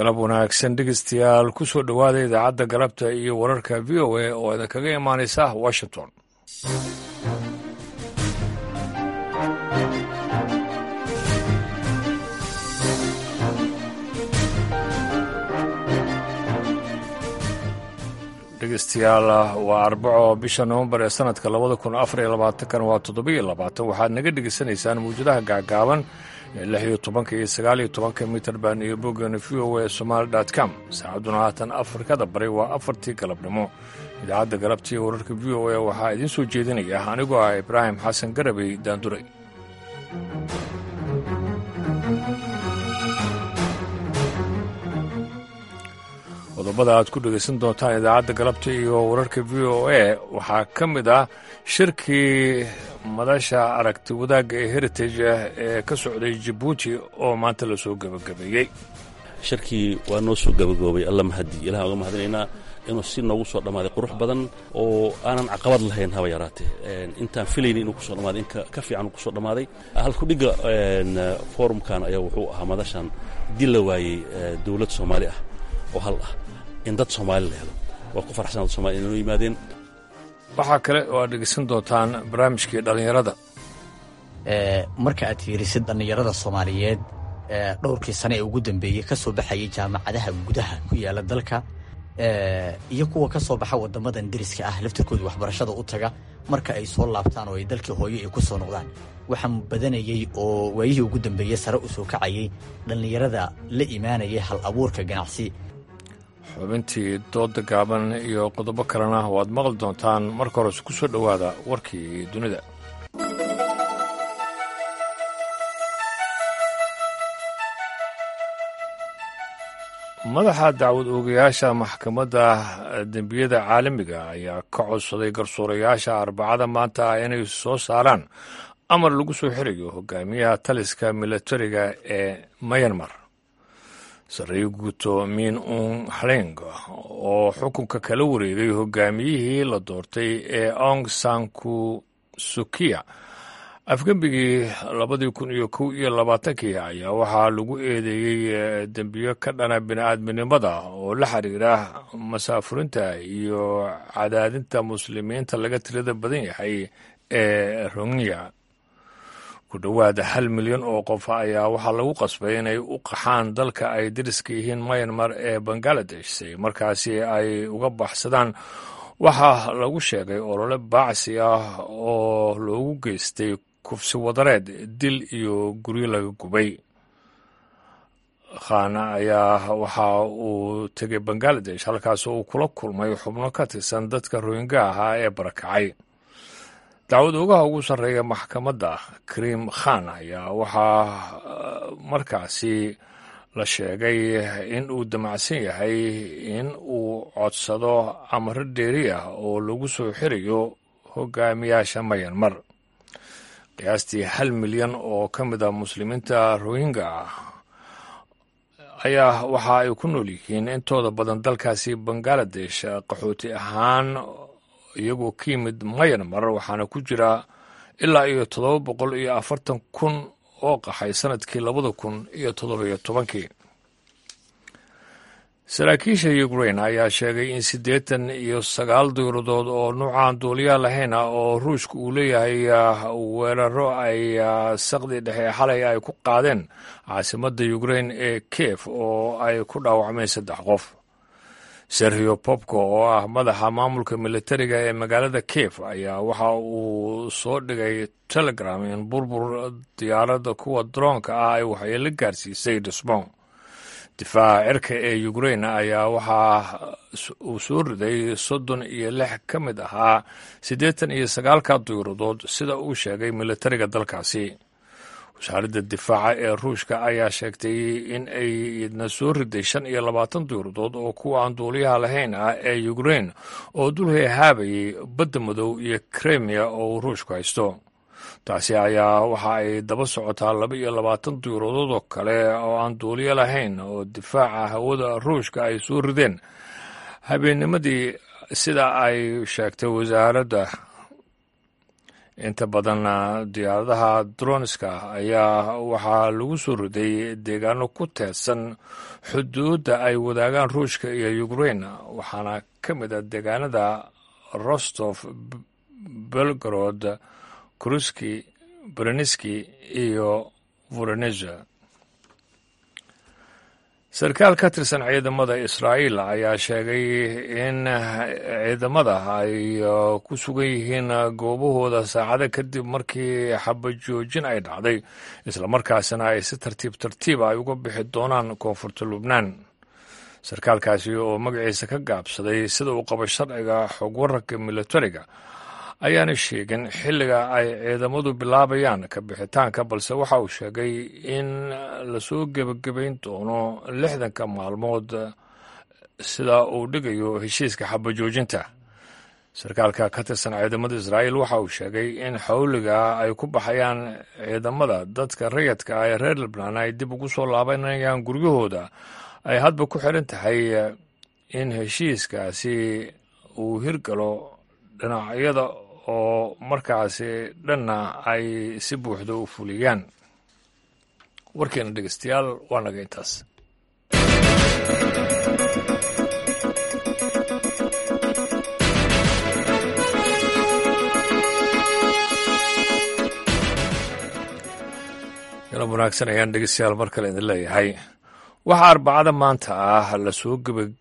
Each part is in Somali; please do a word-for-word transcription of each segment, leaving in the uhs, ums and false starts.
galab wanaagsan dhegeystayaal ku soo dhowaada idaacadda galabta iyo wararka v o a oo idinkaga imaanaysa washington. dhegeystayaal waa arbaco bisha nowembar ee sanadka labada kun afar iyo labaatankan waa toddobiyo labaatan waxaad naga dhegeysanaysaan mawjadaha gaagaaban ee lix iyo tobanka iyo sagaal iyo tobanka mitirban iyo boggeena v o a somaali dot com saacadduna haatan afrikada bari waa afartii galabnimo. idaacadda galabta iyo wararka v o a waxaa idiin soo jeedinaya anigoo ah ibraahim xasan garabey daanduray. qodobada aad ku dhegaysan doontaan idaacadda galabta iyo wararka v o a waxaa ka mid ah shirkii madasha aragti wadaagga ee heritage ee ka socday jabuuti oo maanta la soo gebagabeeyey. shirkii waa noo soo gebagaboobay alla mahadi ilaha uga mahadinaynaa inuu si noogu soo dhammaaday qurux badan oo aanan caqabad lahayn haba yaraatee intaan filayna inuu kusoo dhammaaday in ka fiican uu kusoo dhammaaday. halkudhigga forumkan ayaa wuxuu ahaa madashan dil la waayey dowlad soomaali ah oo hal ah in dad soomaali la helo. waa ku farxsan dad soomali inuu yimaadeen. waxaa kale oo aad dhegeysan doontaan barnaamijkii dhallinyarada. marka aad fiirisid dhallinyarada soomaaliyeed dhowrkii sane ee ugu dambeeyey ka soo baxayay jaamacadaha gudaha ku yaala dalka iyo kuwa ka soo baxa waddamadan deriska ah laftirkooda waxbarashada u taga marka ay soo laabtaan oo ay dalkii hooyo ay ku soo noqdaan waxaa badanayey oo waayihii ugu dambeeyey sare u soo kacayay dhallinyarada la imaanayay hal abuurka ganacsi. xubintii dooda gaaban iyo qodobo kalena waad maqli doontaan. marka hores ku soo dhowaada warkii dunida. madaxa dacwad oogayaasha maxkamadda dembiyada caalamiga ayaa ka codsaday garsoorayaasha arbacada maanta ah inay soo saaraan amar lagu soo xirayo hogaamiyaha taliska milatariga ee mayanmar sarreeye guuto min un hleng oo xukunka kala wareegay hogaamiyihii la doortay ee aung san sukiya afgembigii labadii kun iyo kow iyo labaatankii ayaa waxaa lagu eedeeyey dembiyo ka dhana bini'aadminimada oo la xiriira masaafurinta iyo cadaadinta muslimiinta laga tirada badan yahay ee rohingya. ku dhowaada hal milyan oo qof ayaa waxaa lagu qasbay inay u qaxaan dalka ay deriska yihiin mayanmar ee bangaladesh si markaasi ay uga baxsadaan waxaa lagu sheegay olole baacsi ah oo loogu geystay kufsi wadareed dil iyo guryo laga gubay. khan ayaa waxa uu tegay bangaladesh halkaas uu kula kulmay xubno ka tirsan dadka rohingya ahaa ee barakacay. dacwad oogaha ugu sarreeya maxkamadda karim khan ayaa waxaa markaasi la sheegay in uu damacsan yahay in uu codsado amaro dheeri ah oo lagu soo xirayo hogaamiyaasha mayanmar. qiyaastii hal milyan oo ka mid a muslimiinta rohingya ayaa waxa ay ku nool yihiin intooda badan dalkaasi bangaladesh qaxooti ahaan iyagoo ka yimid mayanmar waxaana ku jira ilaa iyo toddoba boqol iyo afartan kun oo qaxay sanadkii labada kun iyo toddobiyo tobankii. saraakiisha ukrain ayaa sheegay in siddeetan iyo sagaal diiradood oo nuucaan duuliyaa lahayn ah oo ruushka uu leeyahay weeraro ay saqdi dhexe xalay ay ku qaadeen caasimadda ukrain ee kiev oo ay ku dhaawacmeen saddex qof. serhio popko oo ah madaxa maamulka militariga ee magaalada kiev ayaa waxa uu soo dhigay telegram in burbur diyaaradda kuwa droonka ah ay waxyeelo gaarsiisay dhismo. difaaca cirka ee ukrain ayaa waxaa uu soo riday soddon iyo lix ka mid ahaa siddeetan iyo sagaalka diiradood sida uu sheegay militariga dalkaasi. wasaaradda difaaca ee ruushka ayaa sheegtay in ay idna soo riday shan iyo labaatan diiradood oo kuwa aan duuliyaha lahayn ah ee ukrain oo dul heehaabayay badda madow iyo kremia oo uu ruushku haysto. taasi ayaa waxa ay daba socotaa laba iyo labaatan diiradood oo kale oo aan duuliyo lahayn oo difaaca hawada ruushka ay soo rideen habeennimadii sida ay sheegtay wasaaradda inta badan diyaaradaha dronska ayaa waxaa lagu soo riday deegaano ku teedsan xuduudda ay wadaagaan ruushka iyo ukrain waxaana ka mid a deegaanada rostov belgorod kruski bereniski iyo voronezha. sarkaal ka tirsan ciidamada israa'iil ayaa sheegay in ciidamada ay ku sugan yihiin goobahooda saacado kadib markii xabajoojin ay dhacday islamarkaasina ay si tartiib tartiib ay uga bixi doonaan koonfurta lubnaan. sarkaalkaasi oo magaciisa ka gaabsaday sida uu qabo sharciga xog wararka militariga ayaana sheegin xilliga ay ciidamadu bilaabayaan ka bixitaanka, balse waxa uu sheegay in lasoo gebagabayn doono lixdanka maalmood sida uu dhigayo heshiiska xabajoojinta. sarkaalka ka tirsan ciidamada israa'iil waxa uu sheegay in xawliga ay ku baxayaan ciidamada dadka rayadka ah ee reer lebnaan ay dib ugu soo laabanayaan guryahooda ay hadba ku xiran tahay in heshiiskaasi uu hirgalo dhinacyada oo markaasi dhanna ay si buuxda u fuliyaan. warkeena dhegeystayaal waa naga intaas. galab wanaagsan ayaan dhegeystayaal mar kale idin leeyahay. waxaa arbacada maanta ah lasoo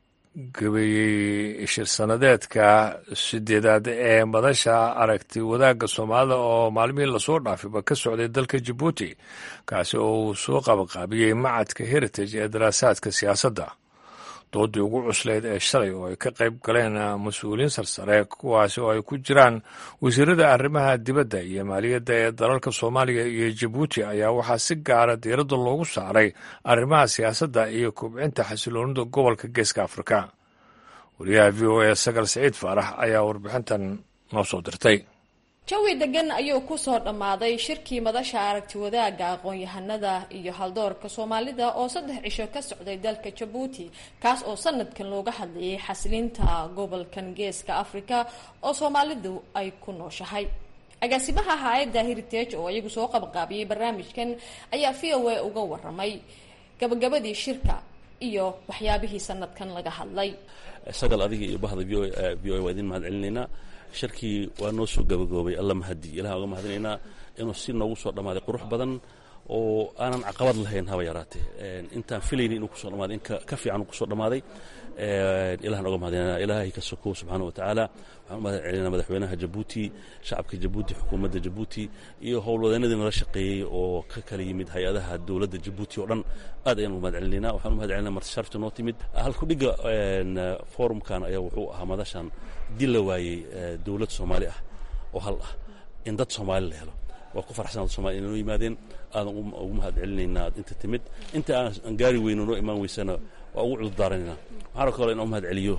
gebagabeeyey shir sanadeedka sideedaad ee madasha aragti wadaagga soomaalida oo maalmihii lasoo dhaafiba ka socday dalka jabuuti, kaasi oo uu soo qabaqaabiyey macadka heritage ee daraasaadka siyaasadda. doodii ugu cuslayd ee shalay oo ay ka qayb galeen mas-uuliyiin sarsare kuwaasi oo ay ku jiraan wasiirada arrimaha dibadda iyo maaliyadda ee dalalka soomaaliya iyo jabuuti ayaa waxaa si gaara diiradda loogu saaray arrimaha siyaasadda iyo kobcinta xasiloonida gobolka geeska afrika. wariyaha v o a sagal siciid faarax ayaa warbixintan noo soo dirtay. jawi degan ayuu ku soo dhammaaday shirkii madasha aragti wadaagga aqoon-yahanada iyo haldoorka soomaalida oo saddex cisho ka socday dalka jabuuti, kaas oo sanadkan looga hadlayay xasilinta gobolkan geeska afrika oo soomaalidu ay ku nooshahay. agaasimaha hay-adda heritage oo iyagu soo qabqaabiyey barnaamijkan ayaa v o a uga waramay gabagabadii shirka iyo waxyaabihii sanadkan laga hadlay. sagal adiga iyo bahda v o a waa idin mahad celinaynaa. shirkii waa noo soo gabagaboobay alla mahadi ilaha uga mahadinaynaa inuu si noogu soo dhammaaday qurux badan oo aanan caqabad lahayn haba yaraatee intaan filayni inuu kusoo dhammaaday in ka fiican uu kusoo dhammaaday ilahan uga mahadinaynaa. ilaahay ka sokow subxaana wa tacaala. waxaan u mahad celinaa madaxweynaha jabuuti, shacabka jabuuti, xukuumadda jabuuti iyo howlwadeenadii nala shaqeeyey oo ka kala yimid hay-adaha dowladda jabuuti oo dhan aad ayaan uga mahad celinaynaa. waxaan u mahad celinaa marti sharafta noo timid. halkudhigga forumkan ayaa wuxuu ahaa madashan dil la waayey dowlad soomaali ah oo hal ah in dad soomaali la helo. waa ku farxsan dad soomali inay noo yimaadeen, aadan ugu mahad celinaynaa inta timid. inta aan gaari weyno noo imaan weysana waa ugu cudurdaaranaynaa. waxaana kaloo inaan u mahad celiyo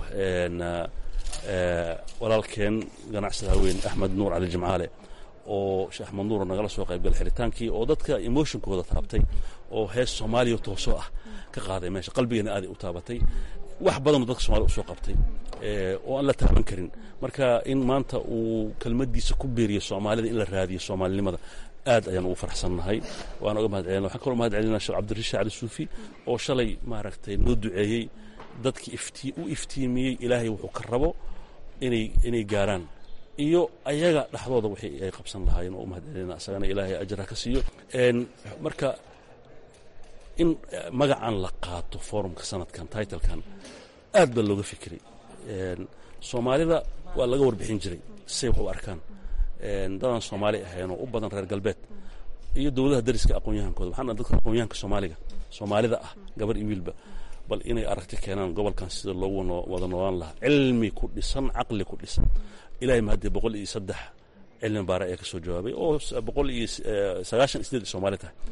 walaalkeen ganacsada haween axmed nuur cali jimcaale oo sheekh axmed nuur nagala soo qaybgalay xiritaankii oo dadka emotionkooda taabtay oo hees soomaaliya toosoo ah ka qaaday meesha, qalbigeena aaday u taabatay. wax badanoo dadka soomaliya usoo qabtay oo aan la taaban karin. marka in maanta uu kelmadiisa ku beeriyo soomaalida in la raadiyo soomaalinimada aad ayaan ugu farxsannahay. waana uga mahad celina. waxaan kaloo mahad celinaa sheekh cabdirashiid cali suufi oo shalay maaragtay noo duceeyey, dadkii iftii u iftiimiyey ilaahay wuxuu ka rabo inay inay gaaraan iyo ayaga dhexdooda wixii ay qabsan lahaayeen oo u mahad celina. isagana ilaahay ajra ka siiyo. marka in magacan la qaato forumka sanadkan titlekan aad baa looga fikiray. soomaalida waa laga warbixin jiray say wax u arkaan dadaan soomaali ahayn oo u badan reer galbeed iyo dowladaha dariska aqoon-yahankooda. waxaan dadka aqoon-yahanka soomaaliga soomaalida ah gabar iyo wiilba bal inay aragti keenaan gobolkan sida loogu wada noolaan lahaa, cilmi ku dhisan, caqli ku dhisan. ilaahay mahadii boqol iyo saddex cilmi baare ayaa ka soo jawaabay oo boqol iyo sagaashan isdeed soomaali tahay.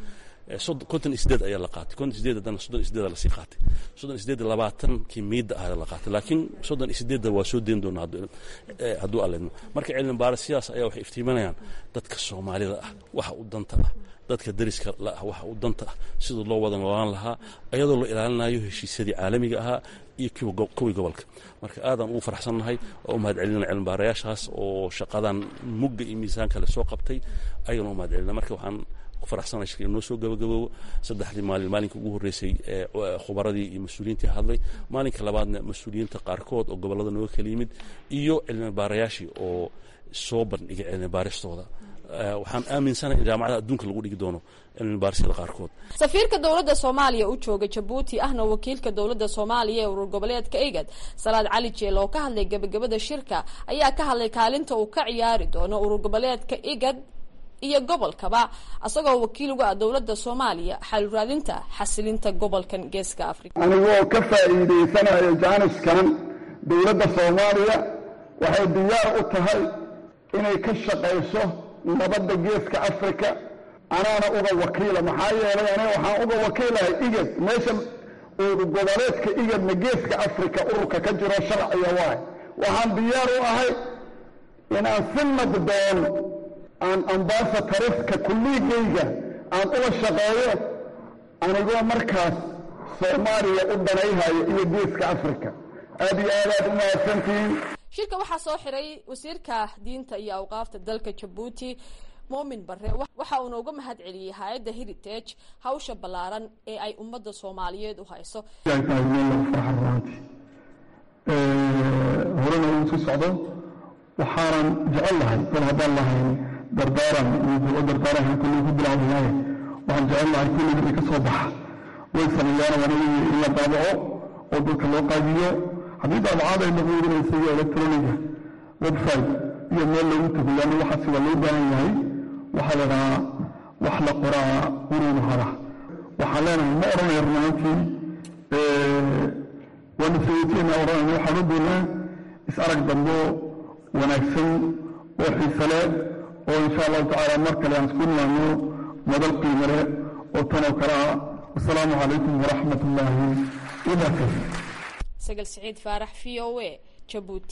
konton iyo sideed ayaa la qaatay konton iyo sideed haddana soddon iyo sideeda lasii qaatay soddon iyo sideed labaatankii miidda ahaa la qaatay laakiin soddon iyo sideedda waa soo deyn doonaa hadduu alleedno marka cilmi baaris sidaas ayaa waxay iftiiminayaan dadka soomaalida ah waxa u danta ah dadka dariska la ah waxa u danta ah sidoo loo wada noolaan lahaa iyadoo la ilaalinayo heshiisyadii caalamiga ahaa iyo kuwii gobolka marka aadan ugu faraxsannahay oo u mahadcelinana cilmi baarayaashaas oo shaqadan mugga iyo miisaan kale soo qabtay ayagana u mahadcelina marka waxaan ku faraxsanahay shirka inoo soo gabagaboobo saddexdii maalin maalinka ugu horreysay ee khubaradii iyo mas-uuliyiintii hadlay maalinka labaadna mas-uuliyiinta qaarkood oo gobollada nooga kala yimid iyo cilmi baarayaashii oo soo bandhigay cilmi baaristooda waxaan aaminsanahay in jaamacadaha adduunka lagu dhigi doono cilmi baarisyada qaarkood safiirka dowladda soomaaliya u jooga jabuuti ahna wakiilka dowladda soomaaliya ee urur goboleedka igad salaad cali jeel oo ka hadlay gabagabada shirka ayaa ka hadlay kaalinta uu ka ciyaari doono urur goboleedka igad iyo gobolkaba asagoo wakiil uga ah dowladda soomaaliya xal raadinta xasilinta gobolkan geeska afrika anigoo ka faa'iidaysanayo jaaniskan dowladda soomaaliya waxay diyaar u tahay inay ka shaqayso nabadda geeska afrika anaana uga wakiila maxaa yeelay aniga waxaan uga wakiilahay igad meesha urur goboleedka igadna geeska afrika ururka ka jiro sharciga waay waxaan diyaar u ahay inaan si nabdoon aan ambaasatariska kulligayga aan uga shaqeeyo anigoo markaas soomaaliya u danayhayo iyo geeska afrika aad iyo aad aad u mahadsantihiin shirka waxaa soo xiray wasiirka diinta iyo awqaafta dalka jabuuti muumin bare waxa uuna uga mahad celiyey hay-adda heritage hawsha ballaaran ee ay ummadda soomaaliyeed u hayso horena uu sii socdo waxaanan jecel lahay kol haddaan lahayn dardaaran iyo dardaaran kulli ku bilowdahay waxaan jecel lahay kulli wixii ka soo baxa way sameeyaan wanagii in la daabaco oo dadka loo qaadiyo haddii daabacaad ay noqonaysa iyo electroniga website iyo meel lagu tago laana waxa sida loo baahan yahay waxaa la dhahaa wax la qoraa uruur hada waxaan leenahay ma odhanayo rumaantii waana sayidkeena odhanayna waxaan u doonaa is arag dambo wanaagsan oo xiise leh oo insha allahu tacaala mar kale aan isku nimaano madal qiimo leh oo tanoo kale ah wasalaamu calaykum waraxmat ullaahi wabarakatu sagal siciid faarax v o a jabuuti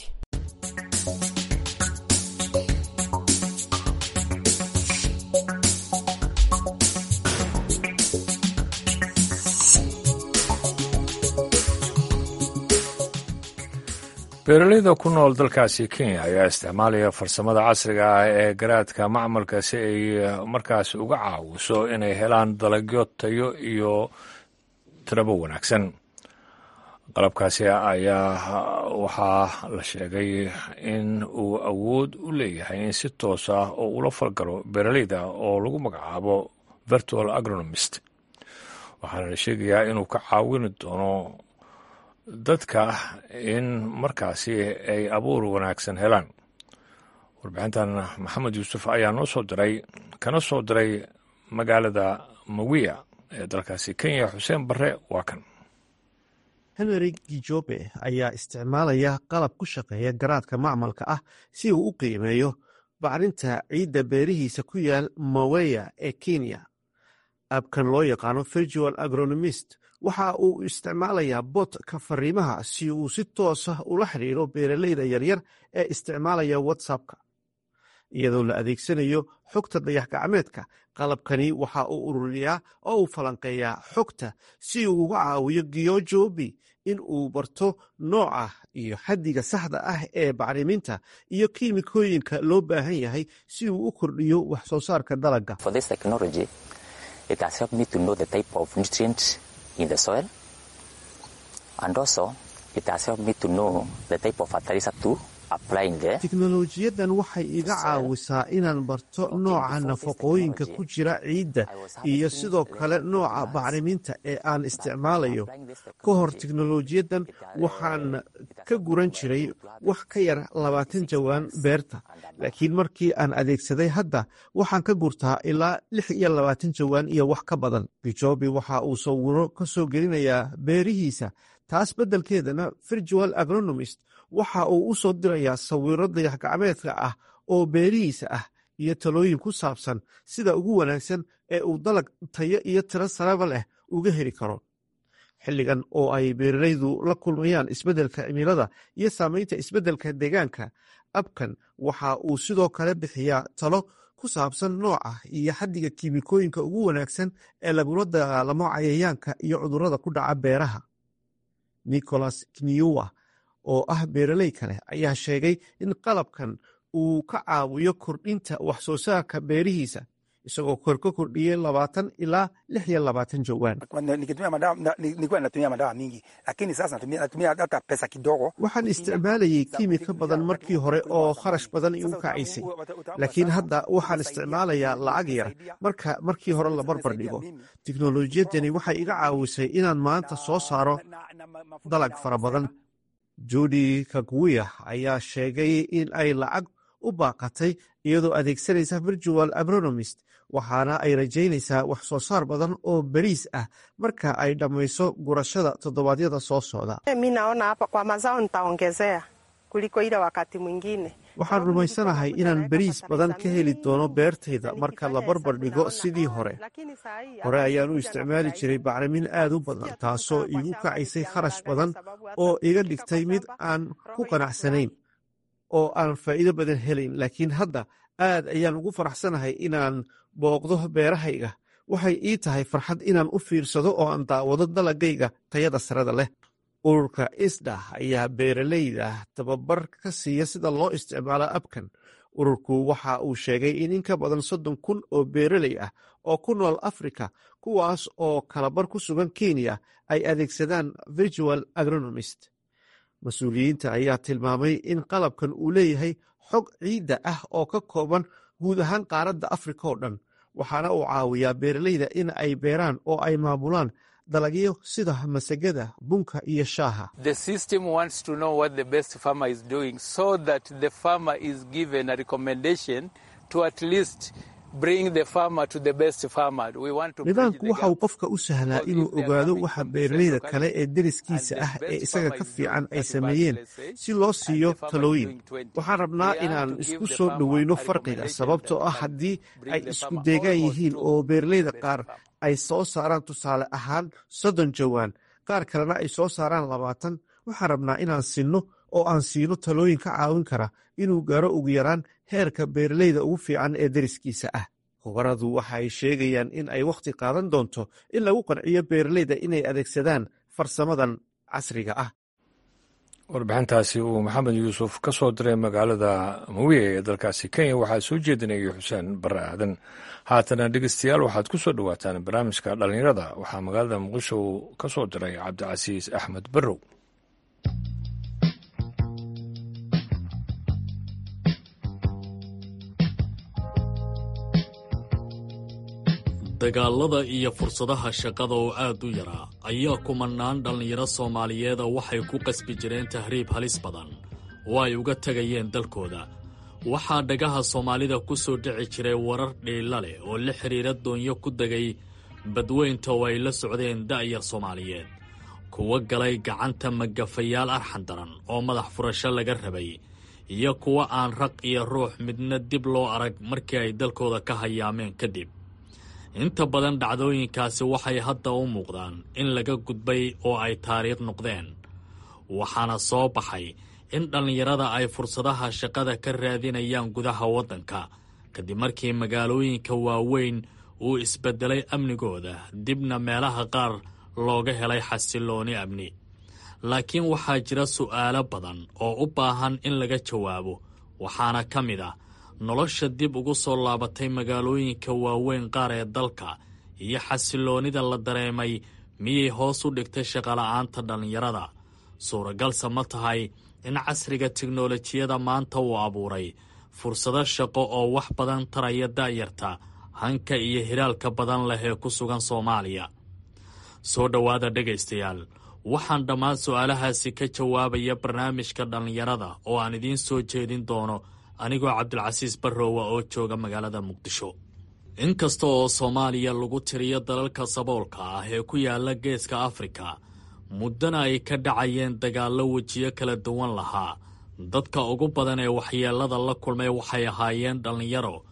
beeraleyda ku nool dalkaasi kenya ayaa isticmaalaya farsamada casriga ah ee garaadka macmalka si ay markaas uga caawiso inay helaan dalagyo tayo iyo tirabo wanaagsan qalabkaasi ayaa waxaa la sheegay in uu awood u leeyahay in si toos ah oo ula falgalo beeraleyda oo lagu magacaabo virtual agronomist waxaana la sheegayaa inuu ka caawini doono dadka in markaasi ay abuur wanaagsan helaan warbixintan maxamed yuusuf ayaa noo soo diray kana soo diray magaalada mawiya ee dalkaasi kenya xuseen barre waa kan henry gijobe ayaa isticmaalaya qalab ku shaqeeya garaadka macmalka ah si uu u qiimeeyo bacrinta ciidda beerihiisa ku yaal maweya ee kenya abkan loo yaqaano virtual agronomist waxa uu isticmaalayaa botka fariimaha si uu si toosa ula xidhiiro beeraleyda yaryar ee isticmaalaya whatsappka iyadoo la adeegsanayo xogta dayax gacmeedka qalabkani waxa uu ururiyaa oo uu falanqeeyaa xogta si uu uga caawiyo giyojobi in uu barto nooca iyo xaddiga saxda ah ee bacriminta iyo kiimikooyinka loo baahan yahay si uu u kordhiyo wax soo saarka dalagga in the soil, and also it has helped me to know the type of fertilizer to apply in there. Tiknoolajiyadan waxay iga caawisaa inaan barto nooca nafaqooyinka ku jira ciidda iyo sidoo kale nooca bacriminta ee aan isticmaalayo. Ka hor tiknoolajiyadan waxaan ka guran jiray wax ka yar labaatan jawaan beerta, laakiin markii aan adeegsaday hadda waxaan ka gurtaa ilaa lix iyo labaatan jawaan iyo wax ka badan. Gijobi waxa uu sawiro ka soo gelinayaa beerihiisa, taas beddelkeedana virtual agronomist waxa uu u soo dirayaa sawiro dayax gacmeedka ah oo beerihiisa ah iyo talooyin ku saabsan sida ugu wanaagsan ee uu dalag tayo iyo tiro sareba leh uga heli karo. xilligan oo ay beeralaydu la kulmayaan isbeddelka cimilada iyo saamaynta isbeddelka deegaanka, abkan waxa uu sidoo kale bixiyaa talo ku saabsan nooca iyo xaddiga kiimikooyinka ugu wanaagsan ee lagula dagaalamo cayayaanka iyo cudurrada ku dhaca beeraha. nicholas kniua oo ah beeraley kale ayaa sheegay in qalabkan uu ka caawiyo kordhinta wax soo saarka beerihiisa, isagoo kor ka kordhiyey labaatan ilaa lix iyo labaatan jawaan. waxaan isticmaalayey kiimika badan markii hore oo kharash badan igu kacaysay, laakiin hadda waxaan isticmaalayaa lacag yar marka markii hore la barbar dhigo. tiknolojiyadani waxay iga caawisay inaan maanta soo saaro dalag fara badan. judi kaguya ayaa sheegay in ay lacag u baaqatay iyadoo adeegsanaysa virtual agronomist, waxaana ay rajaynaysaa wax soo saar badan oo beriis ah marka ay dhammayso gurashada toddobaadyada soo socda. waxaan rumaysanahay inaan beriis badan ka heli doono beertayda marka la barbar dhigo sidii hore. hore ayaan u isticmaali jiray bacrimin aad u badan, taasoo iigu kacaysay kharash badan oo iga dhigtay mid aan ku qanacsanayn oo aan faa'iido badan helayn. laakiin hadda aad ayaan ugu faraxsanahay inaan booqdo beerahayga. waxay ii tahay farxad inaan u fiirsado oo aan daawado dalagayga tayada sarada leh. ururka isda ayaa beeralayda tababar ka siiya sida loo isticmaalo abkan. ururku waxa uu sheegay in in ka badan soddon kun oo beeraley ah oo ku nool afrika, kuwaas oo kalabar ku sugan kenya, ay adeegsadaan virtual agronomist. mas-uuliyiinta ayaa tilmaamay in qalabkan uu leeyahay xog ciidda ah oo ka kooban guud ahaan qaaradda afrika oo dhan, waxaana uu caawiyaa beeralayda in ay beeraan oo ay maamulaan dalagyo sida masagada, bunka iyo shaaha. nidaamku waxa uu qofka u sahlaa inuu ogaado waxa beeralayda kale ee deriskiisa ah ee isaga ka fiican ay sameeyeen si loo siiyo talooyin. waxaan rabnaa inaan isku soo dhoweyno farqiga, sababtoo ah haddii ay isku deegaan yihiin oo beeralayda qaar ay soo saaraan tusaale ahaan soddon jawaan, qaar kalena ay soo saaraan labaatan, waxaan rabnaa inaan sinno oo aan siino talooyin ka caawin kara inuu gaaro ugu yaraan heerka beeralayda ugu fiican ee deriskiisa ah. khubaradu waxa ay sheegayaan in ay wakhti qaadan doonto in lagu qanciyo beeralayda inay adeegsadaan farsamadan casriga ah. warbixintaasi uu maxamed yuusuf ka soo diray magaalada mawiye ee dalkaasi kenya waxaa soo jeedinayay xuseen barre aadan. haatana dhegeystayaal waxaad ku soo dhowaataan barnaamijka dhallinyarada. waxaa magaalada muqdisho ka soo diray cabdicasiis axmed barrow. dagaalada iyo fursadaha shaqada oo aad u yaraa ayaa kumanaan dhallinyaro soomaaliyeeda waxay ku qasbi jireen tahriib halis badan oo ay uga tegayeen dalkooda. waxaa dhagaha soomaalida ku soo dhici jiray warar dhiilla leh oo la xidhiira doonyo ku degay badweynta oo ay la socdeen da'yar soomaaliyeed, kuwa galay gacanta magafayaal arxan daran oo madax furasho laga rabay, iyo kuwa aan raq iyo ruux midna dib loo arag markii ay dalkooda ka hayaameen kadib. inta badan dhacdooyinkaasi waxay hadda u muuqdaan in laga gudbay oo ay taariikh noqdeen. waxaana soo baxay in dhallinyarada ay fursadaha shaqada ka raadinayaan gudaha waddanka kadib markii magaalooyinka waaweyn uu isbeddelay amnigooda, dibna meelaha qaar looga helay xasillooni amni. laakiin waxaa jira su'aalo badan oo u baahan in laga jawaabo, waxaana ka mid ah nolosha dib ugu soo laabatay magaalooyinka waaweyn qaar ee dalka iyo xasilloonida la dareemay miyay hoos u dhigtay shaqola'aanta dhallinyarada. suuragalse ma tahay in casriga tiknolojiyada maanta uu abuuray fursado shaqo oo wax badan taraya da'yarta hanka iyo hiraalka badan leh ee ku sugan soomaaliya? soo dhowaada dhegaystayaal, waxaan dhammaan su'aalahaasi ka jawaabaya barnaamijka dhallinyarada oo aan idiin soo jeedin doono anigoo cabdilcasiis barrowa oo jooga magaalada muqdisho. inkasta oo soomaaliya lagu tiriyo dalalka saboolka ah ee ku yaala geeska afrika, muddana ay ka dhacayeen dagaallo wejiyo kala duwan lahaa, dadka ugu badan ee waxyeellada la kulmay waxay ahaayeen dhallinyaro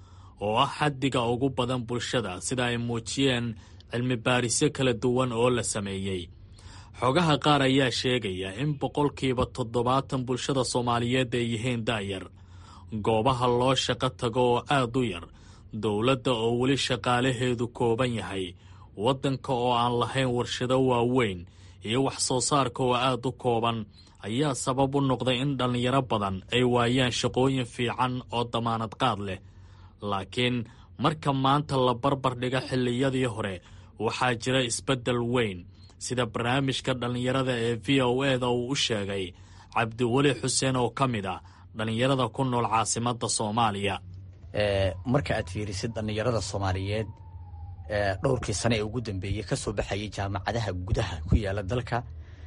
oo ah xaddiga ugu badan bulshada sida ay muujiyeen cilmi baarisyo kala duwan oo la sameeyey. xogaha qaar ayaa sheegaya in boqolkiiba toddobaatan bulshada Soomaaliyeed ay yihiin da'yar, goobaha loo shaqo tago oo aad u yar, dowladda oo weli shaqaalaheedu kooban yahay, waddanka oo aan lahayn warshado waaweyn iyo wax soo saarka oo aad u kooban ayaa sabab u noqday in dhallinyaro badan ay waayaan shaqooyin fiican oo damaanad qaad leh. laakiin marka maanta la barbar dhiga xilliyadii hore waxaa jira isbeddel weyn, sida barnaamijka dhallinyarada ee v o eda uu u sheegay cabdiweli xuseen oo ka mid ah dhallinyarada ku nool caasimadda Soomaaliya. marka aad fiirisid dhallinyarada Soomaaliyeed dhowrkii sane ee ugu dambeeyey ka soo baxayay jaamacadaha gudaha ku yaala dalka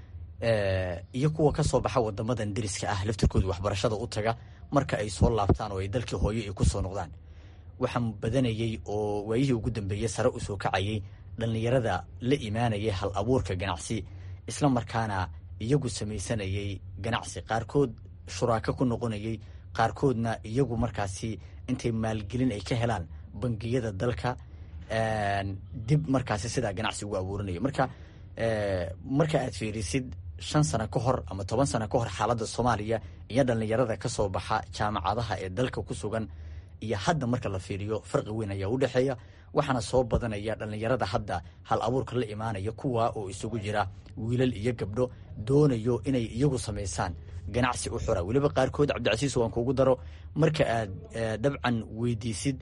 iyo kuwa ka soo baxa wadamadan deriska ah laftirkooda waxbarashada u taga marka ay soo laabtaan oo ay dalkii hooyo ay ku soo noqdaan, waxaan badanayay oo waayihii ugu dambeeyey sare u soo kacayay dhallinyarada la imaanayay hal abuurka ganacsi, isla markaana iyagu samaysanayay ganacsi, qaarkood shuraako ku noqonayay, qaarkoodna iyagu markaasi intay maalgelin ay ka helaan bangiyada dalka dib markaasi sidaa ganacsi ugu abuuranaya. marka marka aad fiirisid shan sano ka hor ama toban sano ka hor xaaladda Soomaaliya iyo dhallinyarada ka soo baxa jaamacadaha ee dalka ku sugan iyo hadda marka la fiiriyo farqi weyn ayaa u dhexeeya, waxaana soo badanaya dhallinyarada hadda hal abuurka la imaanaya kuwa oo isugu jira wiilal iyo gabdho doonayo inay iyagu samaysaan ganacsi u xura. weliba qaarkood Cabdicasiis waan kuugu daro, marka aad dabcan weydiisid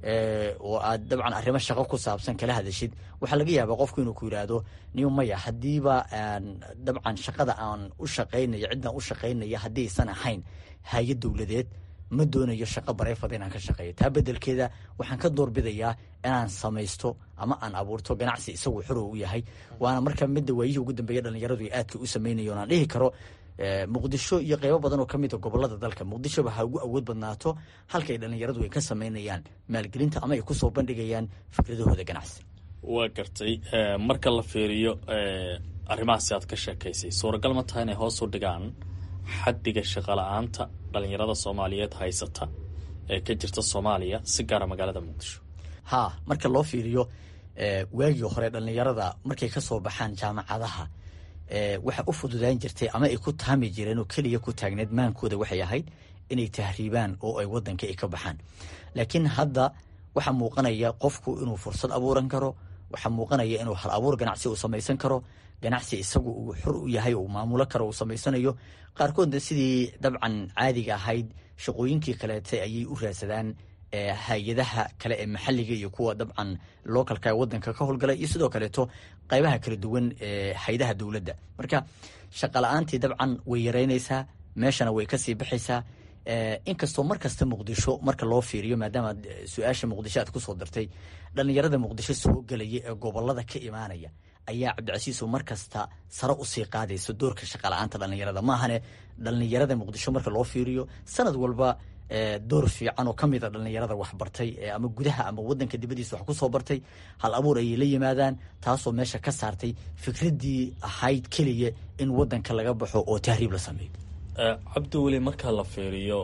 oo aad dabcan arrimo shaqo ku saabsan kala hadashid, waxaa laga yaabaa qofku inuu ku yidhaahdo niyo maya haddiiba dabcan shaqada aan u shaqaynayo ciddan u shaqaynaya haddii aysan ahayn hay-ad dowladeed ma doonayo shaqo bareefada inaan ka shaqeeyo. taa beddelkeeda waxaan ka doorbidayaa inaan samaysto ama aan abuurto ganacsi isagu xorow u yahay. waana marka midda waayihii ugu dambeeya dhallinyaradu ay aadka u samaynayo aan dhihi karo muqdisho iyo qaybo badan oo ka mid a gobolada dalka, muqdishoba ha ugu awood badnaato halka ay dhallinyaradu ay ka samaynayaan maalgelinta ama ay ku soo bandhigayaan fikradahooda ganacsi. waa gartay. marka la fiiriyo arrimahaasi aad ka sheekaysay, suuragal ma tahay inay hoos u dhigaan xaddiga shaqala-aanta dhallinyarada Soomaaliyeed haysata ee ka jirta Soomaaliya, si gaara magaalada Muqdisho? haa, marka loo fiiriyo waagii hore dhallinyarada markay ka soo baxaan jaamacadaha waxa u fududaan jirtay ama ay ku taami jireen oo keliya ku taagneed maankooda waxay ahayd inay tahriibaan oo ay waddanka ay ka baxaan. laakiin hadda waxaa muuqanaya qofku inuu fursad abuuran karo, waxaa muuqanaya inuu hal abuur ganacsi uu samaysan karo, ganacsi isagu uu xor u yahay uu maamulo karo uu samaysanayo. qaarkoodna sidii dabcan caadiga ahayd shaqooyinkii kaleete ayay u raadsadaan hay-adaha kale ee maxalliga iyo kuwa dabcan localka waddanka ka howlgalay iyo sidoo kaleeto qaybaha kala duwan ee hay'adaha dowladda. marka shaqa la-aantii dabcan way yaraynaysaa, meeshana way kasii baxaysaa. inkastoo mar kasta Muqdisho marka loo fiiriyo, maadaama su-aasha Muqdisho aad ku soo dartay, dhallinyarada Muqdisho soo gelaya ee gobolada ka imaanaya ayaa Cabdicasiis mar kasta sare usii qaadaysa doorka shaqa la-aanta dhallinyarada. maahane dhallinyarada Muqdisho marka loo fiiriyo sanad walba door fiican oo ka mid a dhallinyarada waxbartay ama gudaha ama waddanka dibadiisa wax ku soo bartay hal abuur ayay la yimaadaan, taasoo meesha ka saartay fikraddii ahayd keliya in waddanka laga baxo oo tahriib la sameeyo. cabdiweli, marka la fiiriyo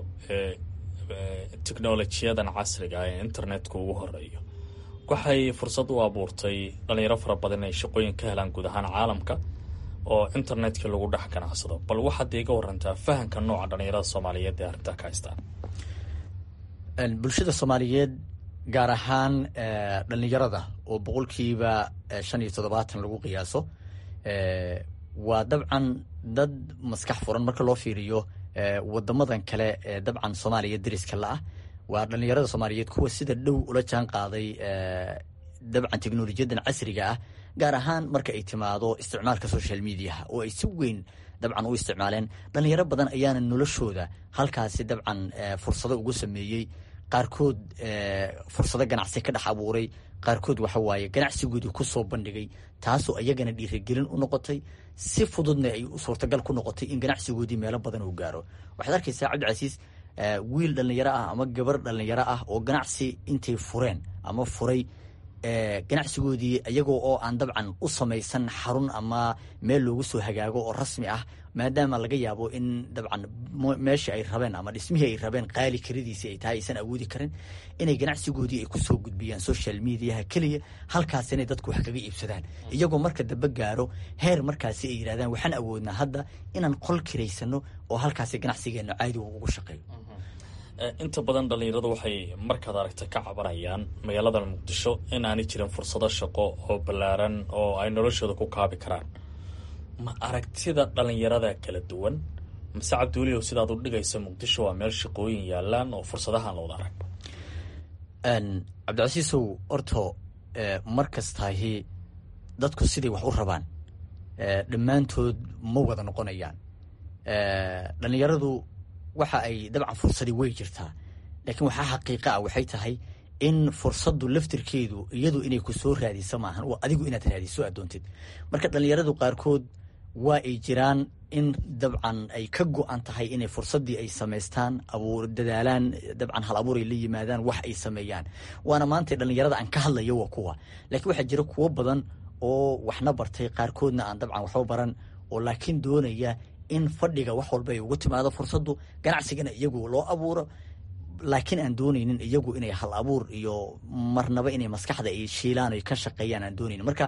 teknolojiyadan casriga ee internetka ugu horeeyo, waxay fursad u abuurtay dhallinyaro fara badan inay shaqooyin ka helaan guud ahaan caalamka oo internetka lagu dhex ganacsado. bal waxaad iiga warantaa fahamka nooca dhallinyarada Soomaaliyeed ee arrintaa ka haystaan? bulshada Soomaaliyeed gaar ahaan dhallinyarada oo boqolkiiba shan iyo toddobaatan lagu qiyaaso waa dabcan dad maskax furan marka loo fiiriyo wadamadan kale ee dabcan Soomaaliya deriska la ah. waa dhallinyarada Soomaaliyeed kuwa sida dhow ula jaan qaaday dabcan teknolojiyadan casriga ah, gaar ahaan marka ay timaado isticmaalka social mediaha oo ay si weyn dabcan u isticmaaleen. dhallinyaro badan ayaana noloshooda halkaasi dabcan fursado ugu sameeyey, qaarkood fursado ganacsi ka dhex abuuray, qaarkood waxa waaye ganacsigoodii ku soo bandhigay, taasoo iyagana dhiirigelin u noqotay, si fududna ay u suurtagal ku noqotay in ganacsigoodii meelo badan uu gaaro. waxaad arkaysaa Cabdicasiis wiil dhallinyaro ah ama gabar dhallinyaro ah oo ganacsi intay fureen ama furay ganacsigoodii iyagoo oo aan dabcan u samaysan xarun ama meel loogu soo hagaago oo rasmi ah, maadaama laga yaabo in dabcan meeshii ay rabeen ama dhismihii ay rabeen qaali karidiisii ay tahay aysan awoodi karin, inay ganacsigoodii ay kusoo gudbiyaan social mediaha keliya, halkaas inay dadku wax kaga iibsadaan, iyagoo marka dambe gaaro heer markaasi ay yidhahdaan waxaan awoodnaa hadda inaan qol kiraysano oo halkaasi ganacsigeenna caadigu ugu shaqeeyo. inta badan dhallinyaradu waxay markaad aragta ka cabanayaan magaalada muqdisho in aanay jirin fursado shaqo oo ballaaran oo ay noloshooda ku kaabi karaan. ma aragtida dhallinyarada kala duwan mase cabdiweli oo sidaad u dhigayso muqdisho waa meel shaqooyin yaalaan oo fursadahaan looda arag? cabdicasiisow, orto mar kastaahi dadku siday wax u rabaan dhammaantood ma wada noqonayaan. dhallinyaradu waxa ay dabcan fursadii way jirtaa, laakiin waxaa xaqiiqa ah waxay tahay in fursaddu laftirkeedu iyadu inay ku soo raadiso maahan, waa adigu inaad raadiso aad doontid. marka dhallinyaradu qaarkood waa ay jiraan in dabcan ay ka go-an tahay inay fursaddii ay samaystaan, abuur dadaalaan, dabcan hal abuur ay la yimaadaan, wax ay sameeyaan. waana maanta dhallinyarada aan ka hadlayo waa kuwa, laakiin waxaa jira kuwo badan oo waxna bartay, qaarkoodna aan dabcan waxba baran, oo laakiin doonaya in fadhiga wax walba ay ugu timaado fursaddu, ganacsigana iyagu loo abuuro, laakiin aan doonaynin iyagu inay hal abuur iyo marnaba inay maskaxda ay shiilaan ay ka shaqeeyaan aan doonaynin. marka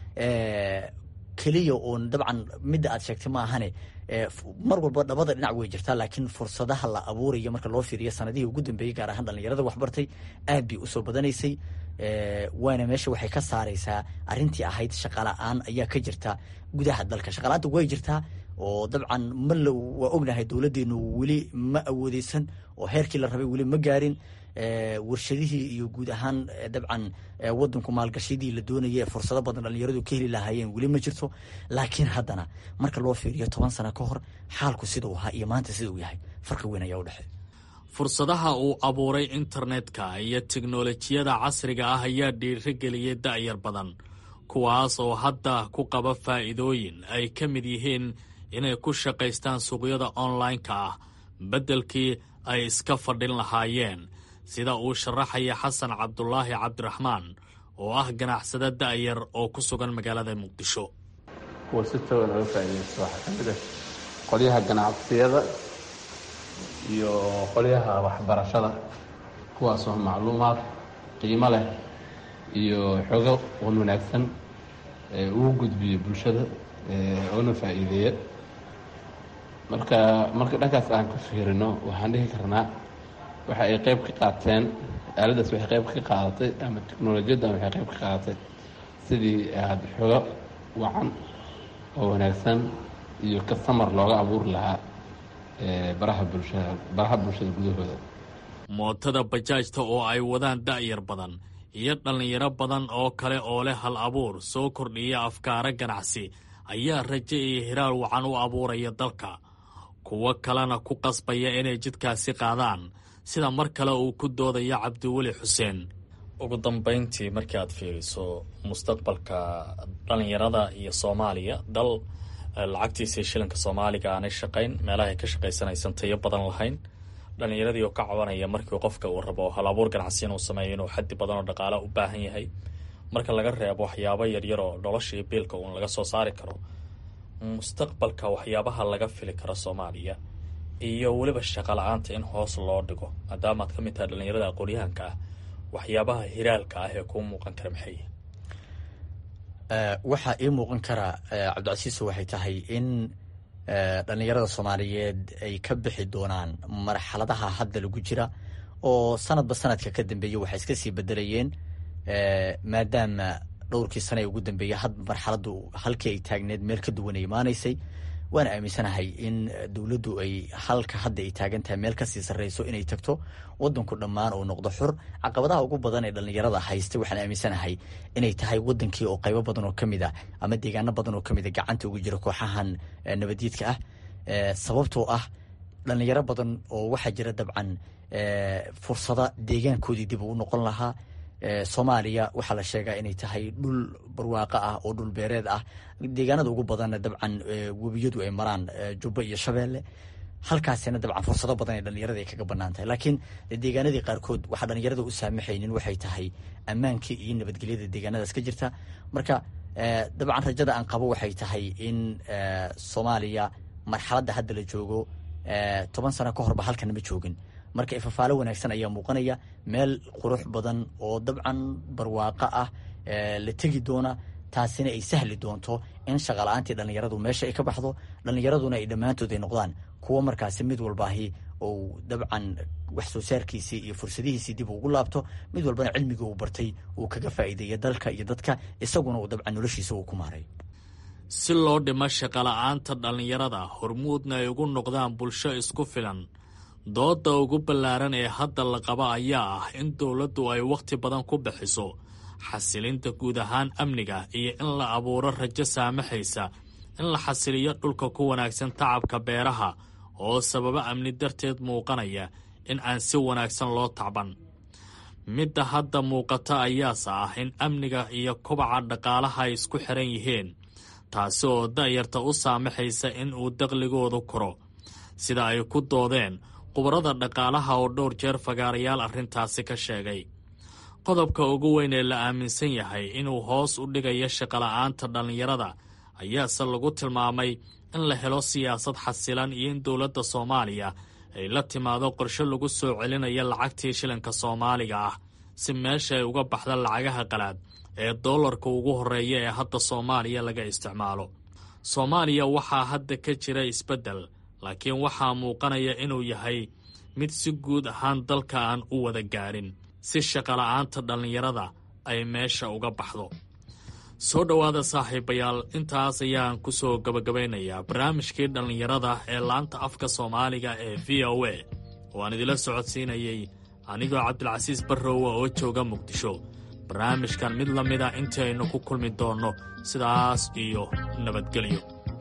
keliya oon dabcan midda aad sheegtay ma ahane, mar walba dhabada dhinac way jirtaa, laakiin fursadaha la abuurayo marka loo fiiriyo sanadihii ugu dambeeyey gaar ahaan dhallinyarada waxbartay aad bay usoo badanaysay. waana meesha waxay ka saaraysaa arrintii ahayd shaqala-aan ayaa ka jirta gudaha dalka. shaqala-aanta way jirtaa oo dabcan mal waa ognahay dowladdeenu weli ma awoodeysan oo heerkii la rabay weli ma gaarin. warshadihii iyo guud ahaan dabcan wadanku maalgashadii la doonaya ee fursado badan dhallinyaradu ka heli lahaayeen weli ma jirto. laakiin haddana marka loo fiiriyo toban sano ka hor xaalku sida uu ahaa iyo maanta sida uu yahay farqi weyn ayaa u dhexeeya. fursadaha uu abuuray internetka iyo teknolojiyada casriga ah ayaa dhiirigeliyay da'yar badan, kuwaas oo hadda ku qaba faa'iidooyin ay ka mid yihiin inay ku shaqaystaan suuqyada online-ka ah beddelkii ay iska fadhin lahaayeen, sida uu sharaxaya xasan cabdulaahi cabdiraxmaan oo ah ganacsade da'yar oo ku sugan magaalada muqdisho. kuwa si togan oga faa'iidaysta waxaa ka mid ah qolyaha ganacsiyada iyo qolyaha waxbarashada, kuwaasoo macluumaad qiimo leh iyo xogo wan wanaagsan uu gudbiyo bulshada oona faa'iideeya. marka marka dhankaas aan ka fiirino waxaan dhihi karnaa waxa ay qayb ka qaateen, aaladaas waxay qayb ka qaadatay ama teknolojiyaddan waxay qayb ka qaadatay sidii aad xogo wacan oo wanaagsan iyo kasamar looga abuuri lahaa baraha bulshada baraha bulshada gudahooda. mootada bajaajta oo ay wadaan da'yar badan iyo dhallinyaro badan oo kale oo leh hal abuur soo kordhiya afkaara ganacsi ayaa raje iyo hiraal wacan u abuuraya dalka, kuwo kalena ku qasbaya inay jidkaasi qaadaan, sida mar kale uu ku doodaya cabdiweli xuseen. ugu dambayntii markii aad fiiriso mustaqbalka dhallinyarada iyo soomaaliya, dal lacagtiisa shilinka soomaaliga aanay shaqayn, meelaha ay ka shaqaysanaysan tayo badan lahayn, dhallinyaradii oo ka cabanaya markii qofka uu rabo hal abuur ganacsi inuu sameeyo inuu xaddi badan oo dhaqaala u baahan yahay, marka laga reebo waxyaabo yaryar oo nolosha iyo biilka uun laga soo saari karo. mustaqbalka waxyaabaha laga fili karo soomaaliya iyo weliba shaqa la-aanta in hoos loo dhigo, maadaama aad ka mid tahay dhallinyarada aqoonyahanka ah, waxyaabaha hiraalka ah ee kuu muuqan kara maxay? waxaa ii muuqan kara cabdicasiiso waxay tahay in dhallinyarada soomaaliyeed ay ka bixi doonaan marxaladaha hadda lagu jira oo sanadba sanadka ka dambeeya waxay iska sii bedelayeen, maadaama dhowrkii sana ee ugu dambeeyay had marxaladdu halkii ay taagneed meel ka duwan ay imaanaysay. waana aaminsanahay in dowladdu ay halka hadda ay taagan tahay meel kasii sarreyso inay tagto, wadanku dhammaan uu noqdo xur. caqabadaha ugu badan ee dhallinyarada haystay waxaan aaminsanahay inay tahay wadankii oo qaybo badan oo ka mid ah ama deegaano badan oo ka mid a gacanta ugu jira kooxahan nabaddiidka ah. sababtoo ah dhallinyaro badan oo waxaa jira dabcan fursada deegaankoodii dib ugu noqon lahaa. soomaaliya waxaa la sheegaa inay tahay dhul barwaaqo ah oo dhul beereed ah, deegaanada ugu badanna dabcan webiyadu ay maraan jubba iyo shabeelle. halkaasina dabcan fursado badan ee dhalinyarada ay kaga banaan tahay. laakiin deegaanadii qaarkood waxaa dhalinyarada u saamaxaynin waxay tahay ammaankii iyo nabadgelyada deegaanadaas ka jirta. marka dabcan rajada aan qabo waxay tahay in soomaaliya marxaladda hadda la joogo toban sano ka horba halkan ma joogin. marka ifafaalo wanaagsan ayaa muuqanaya, meel qurux badan oo dabcan barwaaqo ah la tegi doona, taasina ay sahli doonto in shaqala-aantii dhallinyaradu meesha ay ka baxdo, dhallinyaraduna ay dhammaantood ay noqdaan kuwo markaasi mid walbaahi ou dabcan wax soo saarkiisii iyo fursadihiisii dib ugu laabto, mid walbana cilmigii uu bartay uu kaga faa'iideeya dalka iyo dadka, isaguna uu dabcan noloshiisa uu ku maaray. si loo dhimo shaqala-aanta dhallinyarada hormuudna ay ugu noqdaan bulsho isku filan, doodda ugu ballaaran ee hadda la qaba ayaa ah in dowladdu ay wakhti badan ku bixiso xasilinta guud ahaan amniga iyo in la abuuro rajo saamaxaysa in la xasiliyo dhulka ku wanaagsan tacabka beeraha oo sababa amni darteed muuqanaya in aan si wanaagsan loo tacban. midda hadda muuqata ayaase ah in amniga iyo kobaca dhaqaalaha ay isku xiran yihiin, taasi oo da'yarta u saamaxaysa in uu dakhligoodu koro, sida ay ku doodeen khubarada dhaqaalaha oo dhowr jeer fagaarayaal arrintaasi ka sheegay. qodobka ugu weyn ee la aaminsan yahay inuu hoos u dhigayo shaqola'aanta dhallinyarada ayaase lagu tilmaamay in la helo siyaasad xasilan iyo in dowladda soomaaliya ay la timaado qorshe lagu soo celinayo lacagtii shilinka soomaaliga ah si meesha ay uga baxda lacagaha qalaad ee doolarka ugu horreeya ee hadda soomaaliya laga isticmaalo. soomaaliya waxaa hadda ka jira isbeddel, laakiin waxaa muuqanaya inuu yahay mid si guud ahaan dalka aan u wada gaadhin si shaqola'aanta dhallinyarada ay meesha uga baxdo. soo dhowaada saaxiibayaal, intaas ayaan ku soo gabagabaynayaa barnaamijkii dhallinyarada ee laanta afka soomaaliga ee v o a oo aan idila socodsiinayay anigoo cabdilcasiis barrowa oo jooga muqdisho. barnaamijkan mid la mida intii aynu ku kulmi doonno, sidaas iyo nabadgelyo.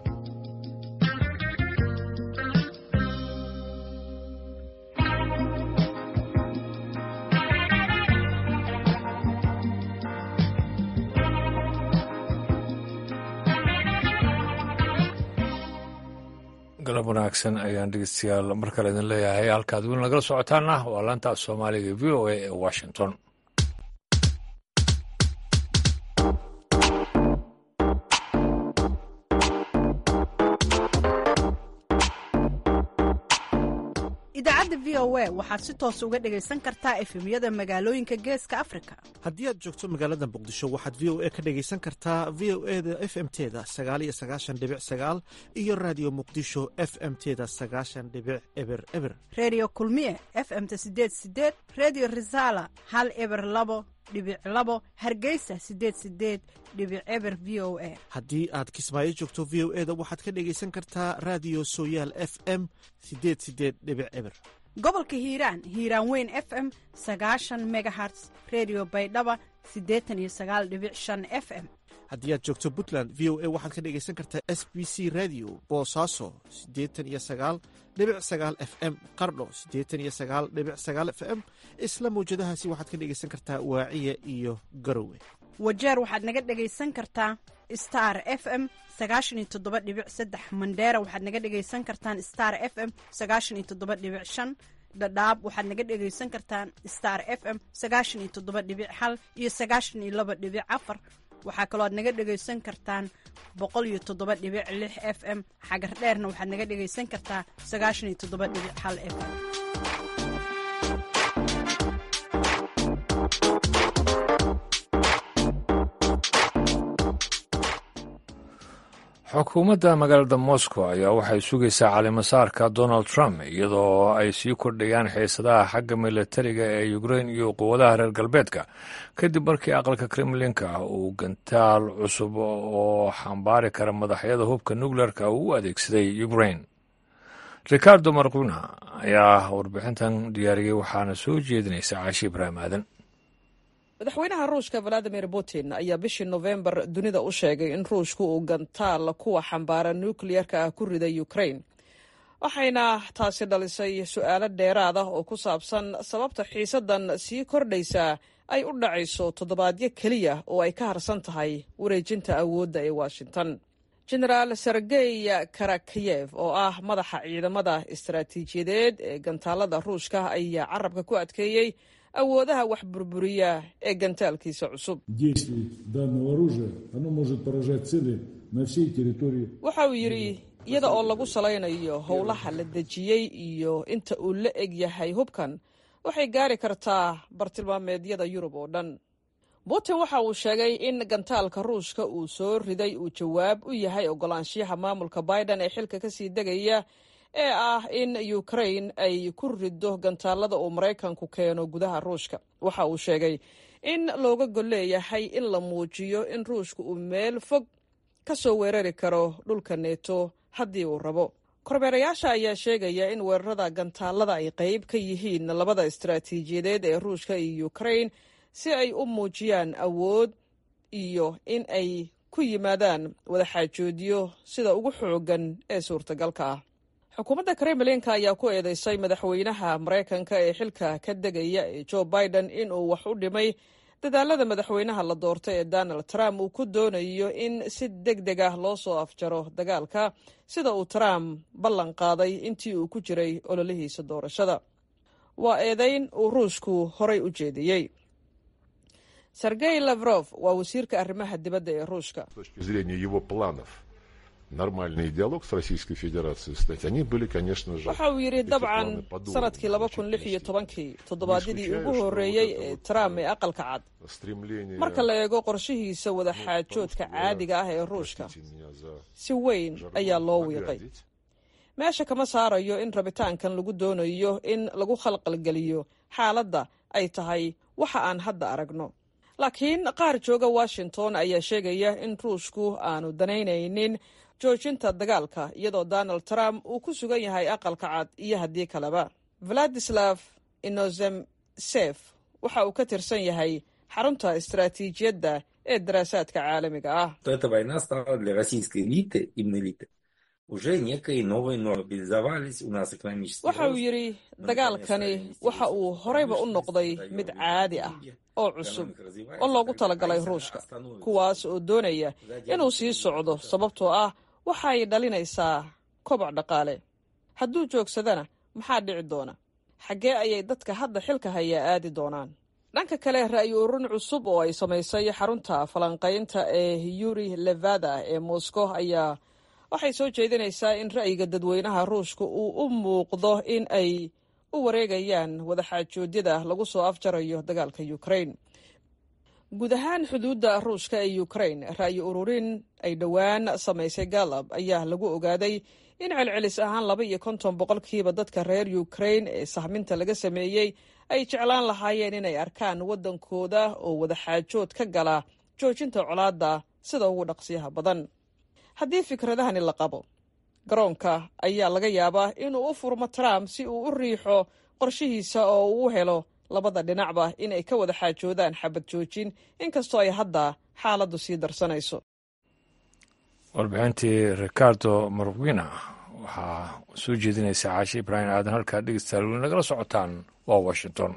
galab wanaagsan ayaan dhegeystayaal mar kale idin leeyahay. halkaad weli nagala socotaana waa laanta soomaaliga v o a ee washington. idaacadda v o a waxaad si toos uga dhegaysan kartaa efemyada magaalooyinka geeska afrika. haddii aad joogto magaalada muqdisho waxaad v o a ka dhegaysan kartaa v o eda f m teda sagaal iyo sagaashan dhibic sagaal iyo raadiyo muqdisho f m teda sagaashan dhibic eber eber, redio kulmiye f m-ta sideed sideed, redio risala hal eber labo dhibic labo, hargeysa sideed sideed dhibic eber v o a. haddii aad kismaayo joogto v o eda waxaad ka dhegaysan kartaa raadiyo sooyaal f m sideed sideed dhibic eber. gobolka hiiraan hiiraan weyn f m sagaashan megaherts, redio baydhaba siddeetan iyo sagaal dhibic shan f m. haddii aad joogto puntland v o a waxaad ka dhegaysan kartaa s b c radio boosaaso siddeetan iyo sagaal dhibic sagaal f m, qardho siddeetan iyo sagaal dhibic sagaal f m. isla mawjadahaasi waxaad ka dhegaysan kartaa waaciya iyo garowe. wajeer waxaad naga dhegaysan kartaa star f m sagaashan iyo toddoba dhibic saddex, mandheera waxaad naga dhegaysan kartaan star f m sagaashan iyo toddoba dhibic shan, dhadhaab waxaad naga dhegaysan kartaan star f m sagaashan iyo toddoba dhibic hal iyo sagaashan iyo laba dhibic afar. waxaa kaloo aad naga dhegaysan kartaan boqol iyo toddoba dhibic lix f m, xagar dheerna waxaad naga dhegaysan kartaa sagaashan iyo toddoba dhibic hal f m. xukuumadda magaalada moscow ayaa waxay sugaysaa caleemasaarka donald trump iyadoo ay sii kordhayaan xiisadaha xagga milatariga ee ukrain iyo quwadaha reer galbeedka kadib markii aqalka kremlinka uu gantaal cusub oo xambaari kara madaxyada hubka nukleerka uu u adeegsaday ukrain. ricardo marquna ayaa warbixintan diyaariyey waxaana soo jeedinaysa caashi ibraahim aadan. madaxweynaha ruushka valadimir putin ayaa bishii nofembar dunida u sheegay in ruushku uu gantaal kuwa xambaara nukliyerka ah ku riday ukrain, waxayna taasi dhalisay su'aalo dheeraad ah oo ku saabsan sababta xiisadan sii kordhaysa ay u dhacayso toddobaadyo keliya oo ay ka harsan tahay wareejinta awoodda ee washington. genaraal sergey karakayev oo ah madaxa ciidamada istaraatiijiyadeed ee gantaalada ruushka ayaa carabka ku adkeeyey awoodaha wax burburiya ee gantaalkiisa cusub. waxa uu yidhi iyada oo lagu salaynayo howlaha la dejiyey iyo inta uu la eg yahay hubkan waxay gaari kartaa bartilmaameedyada yurub oo dhan. putin waxa uu sheegay in gantaalka ruushka uu soo riday uu jawaab u yahay ogolaanshiyaha maamulka biden ee xilka ka sii degaya ee ah in ukraine ay ku riddo gantaalada uu maraykanku keeno gudaha ruushka. waxa uu sheegay in looga gol leeyahay in la muujiyo in ruushka uu meel fog ka soo weerari karo dhulka neeto haddii uu rabo. kormeerayaasha ayaa sheegaya in weerarada gantaalada ay qayb ka yihiin labada istaraatiijiyadeed ee ruushka iyo ukraine si ay u muujiyaan awood iyo in ay ku yimaadaan wadaxaajoodyo sida ugu xoogan ee suurtagalka ah. xukuumadda kremlinka ayaa ku eedeysay madaxweynaha maraykanka ee xilka ka degaya ee joe biden inuu wax u dhimay dadaalada madaxweynaha la doortay ee donald trump uu ku doonayo in si deg deg ah loo soo afjaro dagaalka sida uu trump ballan qaaday intii uu ku jiray ololihiisa doorashada. waa eedeyn uu ruushku horay u jeediyey. sergey lavrov waa wasiirka arrimaha dibadda ee ruushka. waxa uu yidhi dabcan sanadkii laba kun lix iyo tobankii toddobaadyadii ugu horreeyey ee trump ee aqalka cad marka la eego qorshihiisa wadaxaajoodka caadiga ah ee ruushka si weyn ayaa loo wiiqay. meesha kama saarayo in rabitaankan lagu doonayo in lagu khalqalgeliyo xaaladda ay tahay waxa aan hadda aragno. laakiin qaar jooga washington ayaa sheegaya in ruushku aanu danaynaynin joojinta dagaalka iyadoo donald trump uu ku sugan yahay aqalka cad iyo haddii kaleba. vladislav inozemtsef waxa uu ka tirsan yahay xarunta istaraatiijiyadda ee daraasaadka caalamiga ah. waxa uu yidhi dagaalkani waxa uu horeyba u noqday mid caadi ah oo cusub oo loogu talagalay ruushka, kuwaas oo doonaya inuu sii socdo sababtoo ah waxay dhalinaysaa koboc dhaqaale. hadduu joogsadana maxaa dhici doona? xaggee ayay dadka hadda xilka hayaa aadi doonaan? dhanka kale ra'yi ururin cusub oo ay samaysay xarunta falanqaynta ee yuri levada ee moscow ayaa waxay soo jeedinaysaa in ra'yiga dadweynaha ruushka uu u muuqdo in ay u wareegayaan wadaxaajoodyada lagu soo afjarayo dagaalka ukraine. guud ahaan xuduudda ruushka ee ukraine ra'yi ururin ay dhowaan samaysay galab ayaa lagu ogaaday in celcelis ahaan laba iyo konton boqolkiiba dadka reer ukraine ee sahminta laga sameeyey ay jeclaan lahaayeen inay arkaan waddankooda oo wadaxaajood ka gala joojinta colaadda sida ugu dhaqsiyaha badan. haddii fikradahani la qabo, garoonka ayaa laga yaabaa inuu u furmo trump si uu u riixo qorshihiisa oo uu u helo labada dhinacba in ay ka wada xaajoodaan xabad joojin inkastoo ay hadda xaaladdu sii darsanayso. warbixintii ricardo marwina waxaa soo jeedinaysa caashi ibraahim aadan. halkaa dhegeystayaal weli nagala socotaan waa washington.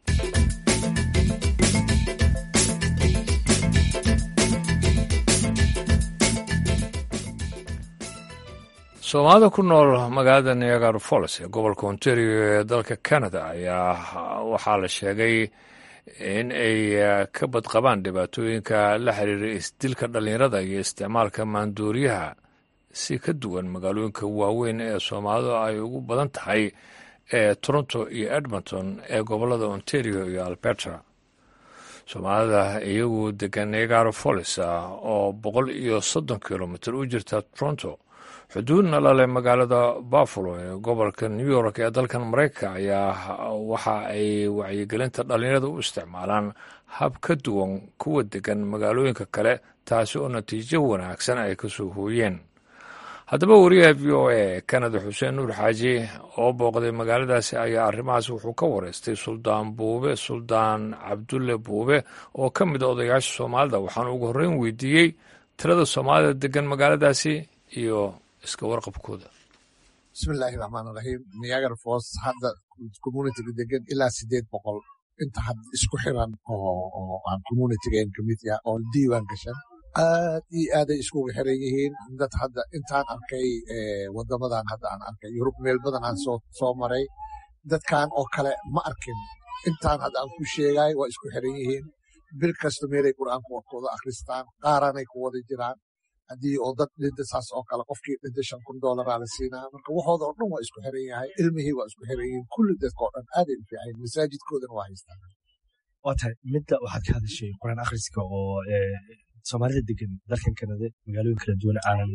soomaalida ku nool magaalada niagara falls ee gobolka ontario ee dalka canada ayaa waxaa la sheegay in ay ka badqabaan dhibaatooyinka la xiriira isdilka dhallinyarada iyo isticmaalka maandooriyaha si ka duwan magaalooyinka waaweyn ee soomaalidu ay ugu badan tahay ee toronto iyo edmonton ee gobolada ontario iyo alberta. soomaalida iyagu degan niagara falls oo boqol iyo soddon kilomitr u jirta toronto xuduudna lale magaalada buffalo ee gobolka new york ee dalkan maraykanka ayaa waxa ay wacyigelinta dhallinyarada u isticmaalaan hab ka duwan kuwa degan magaalooyinka kale, taasi oo natiijo wanaagsan ay ka soo hooyeen. haddaba wariyaha v o a canada xuseen nuur xaaji oo booqday magaaladaasi ayaa arrimahaas wuxuu ka wareystay suldaan buube suldaan cabdulle buube oo ka mid a odayaasha soomaalida, waxaana ugu horreyn weydiiyey tirada soomaalida degan magaaladaasi iyo iska warqabkooda. bismillaahi raxmaan raxiim. niagara falls hadda communitiga degan ilaa sideed boqol inta had isku xiran oo aan communitigaen kamid yaha oo diiwaan gashan aad iyo aaday iskugu xiran yihiin dad hadda intaan arkay wadamadan hadda aan arkay yurub meel badan aan soo soo maray dadkan oo kale ma arkin intaan hadda aan ku sheegay waa isku xiran yihiin bil kasta meelay qur'aanku wada akhristaan qaaranay ku wada jiraan haddii oo dad dhinta saas oo kale qofkii dhinta shan kun dollaraa la siinaa marka waxooda oo dhan waa isku xiran yahay ilmihii waa isku xiran yihiin kulli dadka oo dhan aaday u fiican masaajidkoodana waa haystaan waa tahay midda waxaad ka hadashay qur'aan akhriska oo soomaalida degan dalkan kanada magaalooyin kala duwan aanan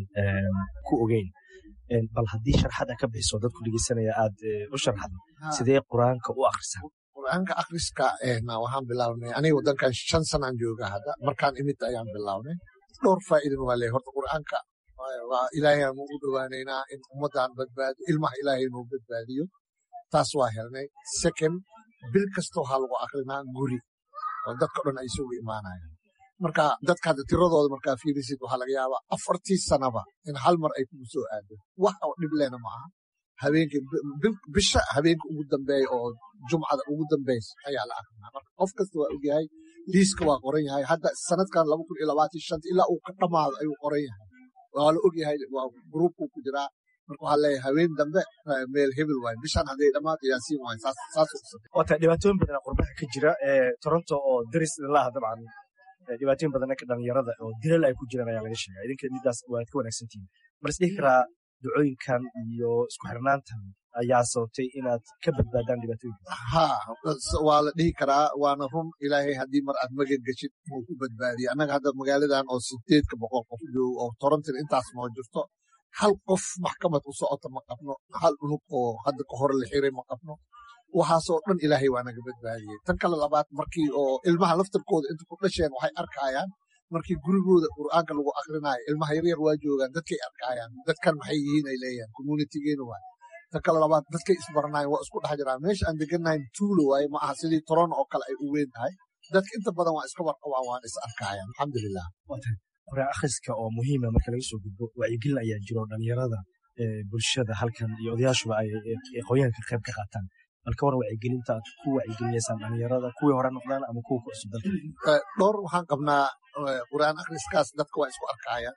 ku ogeyn bal haddii sharxad a ka bixiso dadku dhegeysanaya aad u sharxada sidee qur'aanka u akhrisaa qur'aanka akhriska waxaan bilaabnay aniga waddankan shan sanaan jooga hadda markaan imid ayaan bilaabnay dhowr faa'iidana waa leeyahay horta qur'aanka waa ilaahay aan ugu dhowaanaynaa in ummaddaan badbaadiyo ilmaha ilaahay inuu badbaadiyo taas waa helnay second bil kasta waxaa lagu akrinaa guri oo dadka dhan ay isugu imaanayaan marka dadka hadda tiradooda markaa fiirisid waxaa laga yaabaa afartii sanaba in hal mar ay kugu soo aado wax oo dhib lehna ma aha habeenkii bisha habeenka ugu dambeeya oo jumcada ugu dambaysa ayaa la akrinaa marka qof kasta waa ogyahay liiska waa qoran yahay hadda sanadkan laba kun iyo labaatan shanta ilaa uu ka dhammaado ayuu qoran yahay waa la ogyahay waa gruubkuu ku jiraa marka waxaa leeyahay habeen dambe meel hebel waay bishaan hadday dhammaato yaasiin waay saas waa tahay dhibaatooyin badan qurbaha ka jira toronto oo daris laha dabcan dhibaatooyin badan ka dhalinyarada oo dilal ay ku jiraan ayaa laga sheegay idinka midaas waad ka wanaagsantihiin mar is dhihi karaa ducooyinkan iyo isku xirnaantan ayaa sababtay inaad ka badbaadaan dhibaatooyinka ha waa la dhihi karaa waana run ilaahay haddii mar aad magan geshid inuu ku badbaadiyo annaga hadda magaaladan oo sideedka boqol qof joogo oo toronton intaas noo jirto hal qof maxkamad u socota ma qabno hal unug oo hadda ka hore la xiray ma qabno waxaasoo dhan ilaahay waa naga badbaadiyey tan kale labaad markii oo ilmaha laftarkooda inta ku dhasheen waxay arkayaan markii gurigooda qur'aanka lagu akrinaayo ilmaha yaryar waa joogaan dadkay arkayaan dadkan maxay yihiin ay leeyahan communitygeena waay tan kale labaad dadkay isbaranayan waa isku dhex jiraan meesha aan deganayn tuulo waaye ma aha sidii toron oo kale ay u weyn tahay dadka inta badan waa iska warqabaan waan is arkayaan alxamdulilah qur'aan akhriska oo muhiima marka laga soo gudbo wacyigelin ayaa jiro dhalinyarada bulshada halkan iyo odayaashuba ay aqoonyahanka qayb ka qaataan bal ka war wacyigelinta aad ku wacyigelinaysaan dhalinyarada kuwii hore noqdaan ama kuwa ku cusub dalka dhowr waxaan qabnaa qur'aan akhriskaas dadka waa isku arkayaan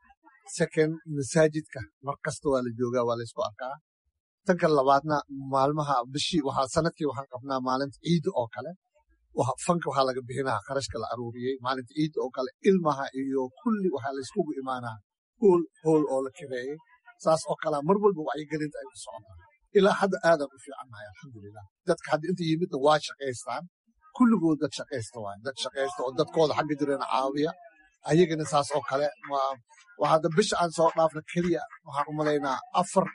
second masaajidka mar kasta waa la joogaa waa la isku arkaa tan kale labaadna maalmaha bishii waxaa sanadkii waxaan qabnaa maalinta ciidda oo kale fanka waxaa laga bixinaa qarashka la aruuriyey maalinta ciidda oo kale ilmaha iyo kulli waxaa layskugu imaanaa hool hool oo la kireeyey saas oo kalea mar walba wacyigelinta ay ku socotaa ilaa hadda aadan u fiicannahay alxamdulilah dadka hadda inta yimidna waa shaqaystaan kulligood dad shaqaysta waay dad shaqaysta oo dadkooda xagga jirana caawiya ayagana saas oo kale hadda bisha aan soo dhaafna keliya waxaan u malaynaa afar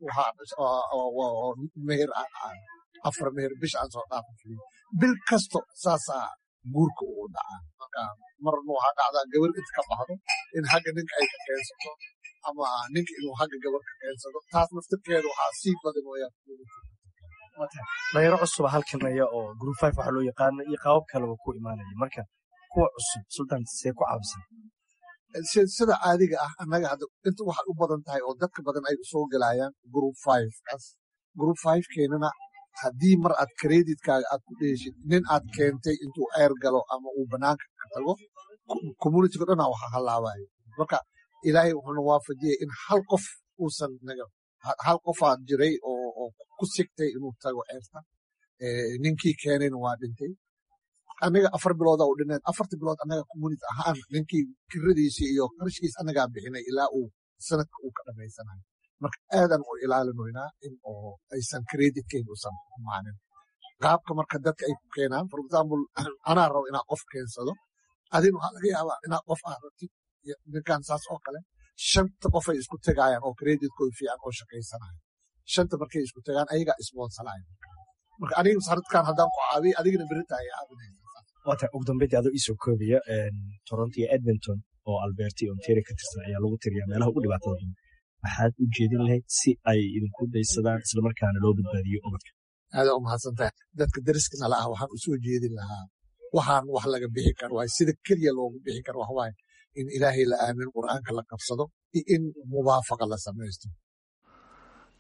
meher afar meher bisha aan soo dhaafna keliya bil kasto saasaa guurka ugu dhacaa marka marna waxaa dhacdaa gabar inta ka baxdo in xagga ninka ay ka keensato ama ninka inuu xagga gabar ka keensado taas naftirkeeda waxaa sii badan wayaan dhalinyaro cusuba halkanaya oo group five waxaa loo yaqaano iyo qaabab kaleba ku imaanaya marka kuwa cusub sultan see ku caawisan sida caadiga ah annaga hadda inta waxay u badan tahay oo dadka badan ay soo gelayaan group five kaas group five keenana haddii mar aad kreditkaaga aad ku dheeshid nin aad keentay intuu eer galo ama uu banaanka ka tago communityga dhanaa waxa halaabayo marka ilaahay wuxuuna waafajiyey in hal qof uusan naga hal qofaad jiray oo ku sigtay inuu tago eerta ninkii keenayna waa dhintay anaga afar bilooda u dhineen afarta bilood anaga community ahaan ninkii kiradiisii iyo qarashkiis anagaa bixinay ilaa uu sanadka uu ka dhamaysanayo marka aadan u ilaalinoynaa in oo aysan creditkeyn usan humaanin qaabka marka dadka ay ku keenaan for example anaa rabo inaa qof keensado adin waxaa laga yaabaa inaa qof aad rabtid ninkan saas oo kale shanta qof ay isku tegayaan oo creditkooda fiican oo shaqaysanayo shanta markay isku tegaan ayagaa isboonsalayo marka aniga sanadkan haddaan ku caabiyo adigana berita ay caabinaysa waata ugu dambeyntii adoo iisoo koobaya toronto iyo edmonton oo alberta iyo ontario ka tirsan ayaa lagu tiriyaa meelaha ugu dhibaatada badan maxaad u jeedin lahayd si ay idinku daysadaan islamarkaana loo badbaadiyo ubadka aadaa u mahadsantahay dadka dariska nala ah waxaan usoo jeedin lahaa waxaan wax laga bixi karo waay sida keliya loogu bixi karo waxwaay in ilaahay la aamin qur'aanka la qabsado iyo in mubaafaqa la samaysto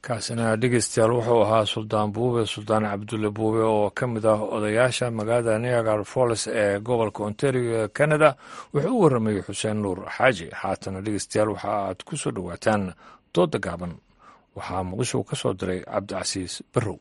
kaasina dhegeystayaal wuxuu ahaa suldaan buube suldaan cabdulle buube oo ka mid ah odayaasha magaalada niagar falls ee gobolka ontario ee canada wuxuu u warramayey xuseen nuur xaaji. haatana dhegeystayaal waxa aad ku soo dhowaataan dooda gaaban. waxaa muqdisho ka soo diray cabdicasiis barrow.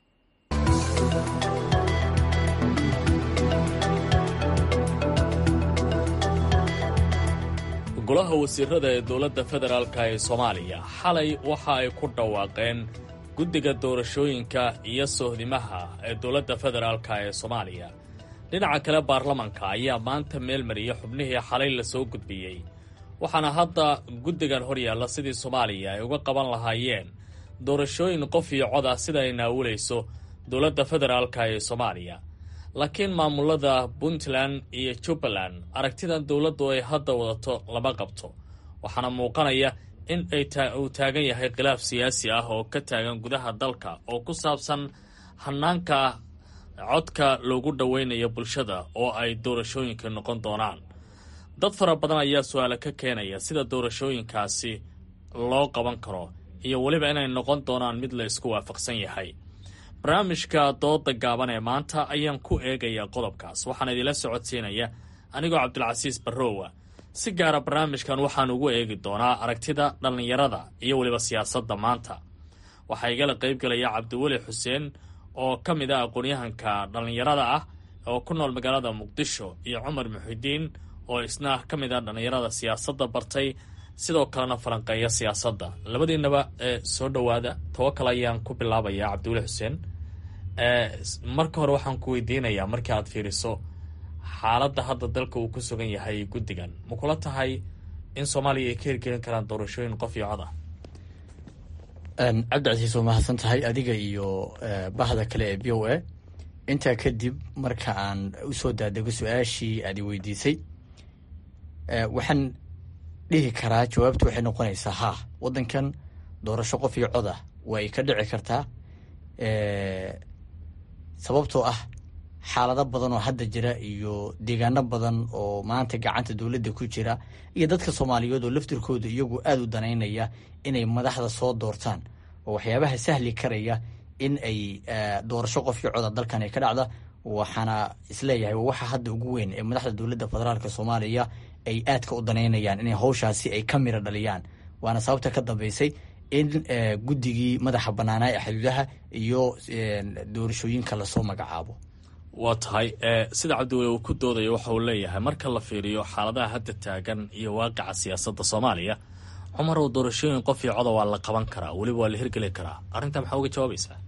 golaha wasiirada ee dowladda federaalka ee soomaaliya xalay waxa ay ku dhawaaqeen guddiga doorashooyinka iyo sohdimaha ee dowladda federaalka ee soomaaliya. dhinaca kale baarlamanka ayaa maanta meel mariya xubnihii xalay la soo gudbiyey, waxaana hadda guddigan hor yaalla sidii soomaaliya ay uga qaban lahaayeen doorashooyin qof iyo cod ah sida ay naawulayso dowladda federaalka ee soomaaliya. laakiin maamulada puntland iyo jubbaland aragtidan dowladdu ay hadda wadato lama qabto, waxaana muuqanaya in ay uu taagan yahay khilaaf siyaasi ah oo ka taagan gudaha dalka oo ku saabsan hanaanka codka loogu dhoweynayo bulshada oo ay doorashooyinka noqon doonaan. dad fara badan ayaa su-aale ka keenaya sida doorashooyinkaasi loo qaban karo iyo weliba inay noqon doonaan mid la isku waafaqsan yahay. barnaamijka dooda gaaban ee maanta ayaan ku eegayaa qodobkaas, waxaana idinla socodsiinaya anigoo cabdilcasiis barrowa. si gaara barnaamijkan waxaan ugu eegi doonaa aragtida dhallinyarada iyo weliba siyaasadda maanta. waxaa igala qaybgelaya cabdiweli xuseen oo ka mid ah aqoon-yahanka dhallinyarada ah oo ku nool magaalada muqdisho, iyo cumar muxidiin oo isna ka mid ah dhallinyarada siyaasadda bartay sidoo kalena falanqeeya siyaasadda. labadiinaba ee soo dhowaada. tawakal ayaan ku bilaabayaa cabdiweli xuseen. marka hore waxaan ku weydiinayaa, markii aad fiiriso xaaladda hadda dalka uu ku sugan yahay guddigan, ma kula tahay in soomaaliya ay ka hirgelin karaan doorashooyin qof iyo cod ah? cabdicasiis waa mahadsan tahay adiga iyo bahda kale ee b o a. intaa kadib marka aan usoo daadego su-aashii aad i weydiisay, waxaan dhihi karaa jawaabtu waxay noqonaysaa haa, waddankan doorasho qof iyo cod ah way ka dhici kartaa. sababtoo ah xaalado badan oo hadda jira iyo deegaano badan oo maanta gacanta dowladda ku jira iyo dadka soomaaliyeed oo laftirkooda iyagu aada u danaynaya inay madaxda soo doortaan oo waxyaabaha sahli karaya in ay doorasho qof iyo coda dalkan ay ka dhacda. waxaana isleeyahay waxa hadda ugu weyn ee madaxda dowladda federaalka soomaaliya ay aadka u danaynayaan inay hawshaasi ay ka miro dhaliyaan, waana sababta ka dambeysay in guddigii madaxa bannaanaa ee xuduudaha iyo doorashooyinka lasoo magacaabo. waa tahay sida cabdiweli uu ku doodayo waxa uu leeyahay marka la fiiriyo xaaladaha hadda taagan iyo waaqica siyaasadda soomaaliya, cumar oo doorashooyin qof iyo coda waa la qaban karaa, weliba waa la hirgeli karaa. arrintaa maxaa uga jawaabaysaa?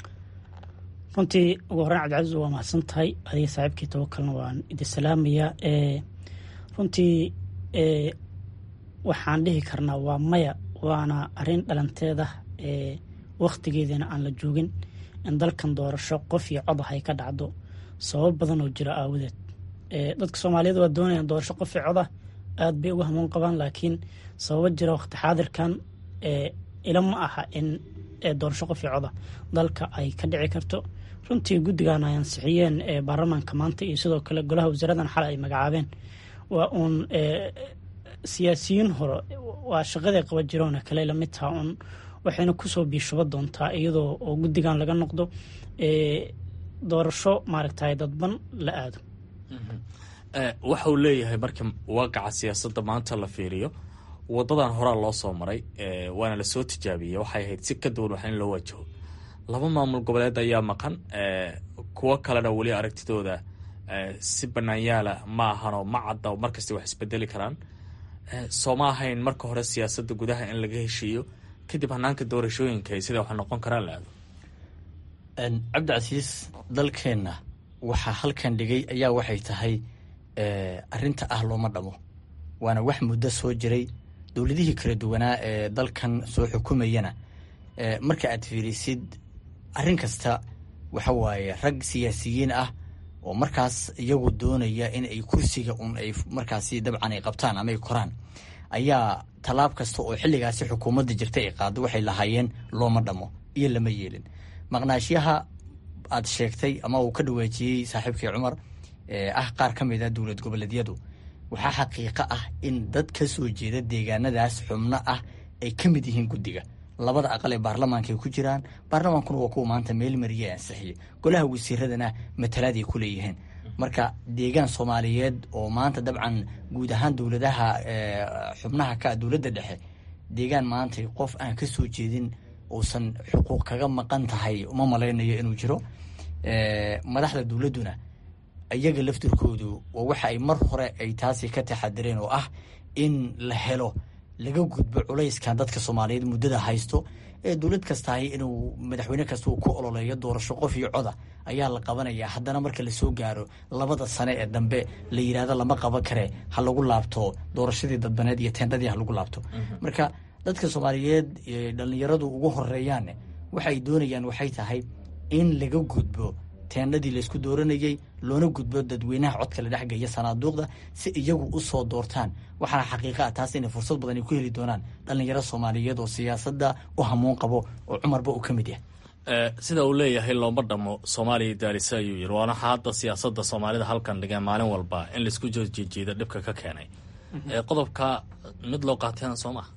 runtii ugu horreyn cabdicasiis waa mahadsan tahay, adiga saaxiibkii tawakalna waan idin salaamayaa. runtii waxaan dhihi karnaa waa maya, waana arrin dhalanteeda wakhtigeedana aan la joogin in dalkan doorasho qof iyo cod ah ay ka dhacdo sabab badan oo jira aawadeed. dadka soomaaliyeed waa doonayaan doorasho qof iyo cod ah, aad bay uga hamuun qabaan, laakiin sababo jira wakhti xaadirkan ila ma aha in doorasho qof iyo cod ah dalka ay ka dhici karto. runtii guddigan ay ansixiyeen baarlamaanka maanta iyo sidoo kale golaha wasaaradan xal ay magacaabeen waa uun siyaasiyiin hore, waa shaqaday qaba jiroona kale lamid taha un, waxayna kusoo biishuba doontaa iyadoo oo guddigan laga noqdo doorasho maaragtay dadban la aado. waxa uu leeyahay marka waaqaca siyaasadda maanta la fiiriyo, wadadan horaa loo soo maray waana lasoo tijaabiyey, waxay ahayd si ka duwan wax in loo wajaho. laba maamul goboleed ayaa maqan, kuwo kalena weli aragtidooda si banaanyaala ma ahanoo ma cadda, markasta wax isbedeli karaan. sooma ahayn marka hore siyaasadda gudaha in laga heshiiyo, kadib hanaanka doorashooyinka sida wax noqon karaan la aado. cabdicasiis, dalkeenna waxaa halkan dhigay ayaa waxay tahay arrinta ah looma dhamo, waana wax muddo soo jiray. dowladihii kala duwanaa ee dalkan soo xukumayana marka aad fiirisid arrin kasta waxa waaye rag siyaasiyiin ah oo markaas iyagu doonaya in ay kursiga un ay markaasi dabcan ay qabtaan ama ay koraan, ayaa tallaab kasta oo xilligaasi xukuumadda jirta ay qaado waxay lahaayeen looma dhamo iyo lama yeelin. maqnaashiyaha aad sheegtay ama uu ka dhawaajiyey saaxiibkii cumar ah qaar ka mid a dowlad goboleedyadu, waxaa xaqiiqo ah in dad ka soo jeeda deegaanadaas xubno ah ay ka mid yihiin guddiga, labada aqal ee baarlamaanka ay ku jiraan, baarlamaankuna waa kuwa maanta meel mariyay ansixiyey, golaha wasiiradana matalaad ay ku leeyihiin. marka deegaan soomaaliyeed oo maanta dabcan guud ahaan dowladaha xubnaha ka dowladda dhexe deegaan maanta qof aan ka soo jeedin uusan xuquuq kaga maqan tahay uma malaynayo inuu jiro. madaxda dowladduna iyaga laftirkoodu waa waxa ay mar hore ay taasi ka taxadireen oo ah in la helo laga gudbo culayskan dadka soomaaliyeed muddada haysto. ee dowlad kastahay inuu madaxweyne kasta uu ku ololeeyo doorasho qof iyo coda ayaa la qabanayaa. haddana marka lasoo gaaro labada sane ee dambe la yidhahdo lama qaban kare, ha lagu laabto doorashadii dadbaneed iyo teendhadii ha lagu laabto. marka dadka soomaaliyeed dhalinyaradu ugu horeeyaan waxay doonayaan waxay tahay in laga gudbo teendhadii laysku dooranayey, loona gudbo dadweynaha codka la dhexgeeya sanaaduuqda si iyagu u soo doortaan. waxaana xaqiiqa ah taas inay fursad badan ay ku heli doonaan dhalinyaro soomaaliyeed oo siyaasadda u hamuun qabo oo cumarba uu ka mid yahay. sida uu leeyahay looma dhamo soomaaliya daarisa ayuu yiri, waana hadda siyaasadda soomaalida halkan dhigeen maalin walba in laisku jeejeeda dhibka ka keenay. qodobka mid loo qaateen soo maha.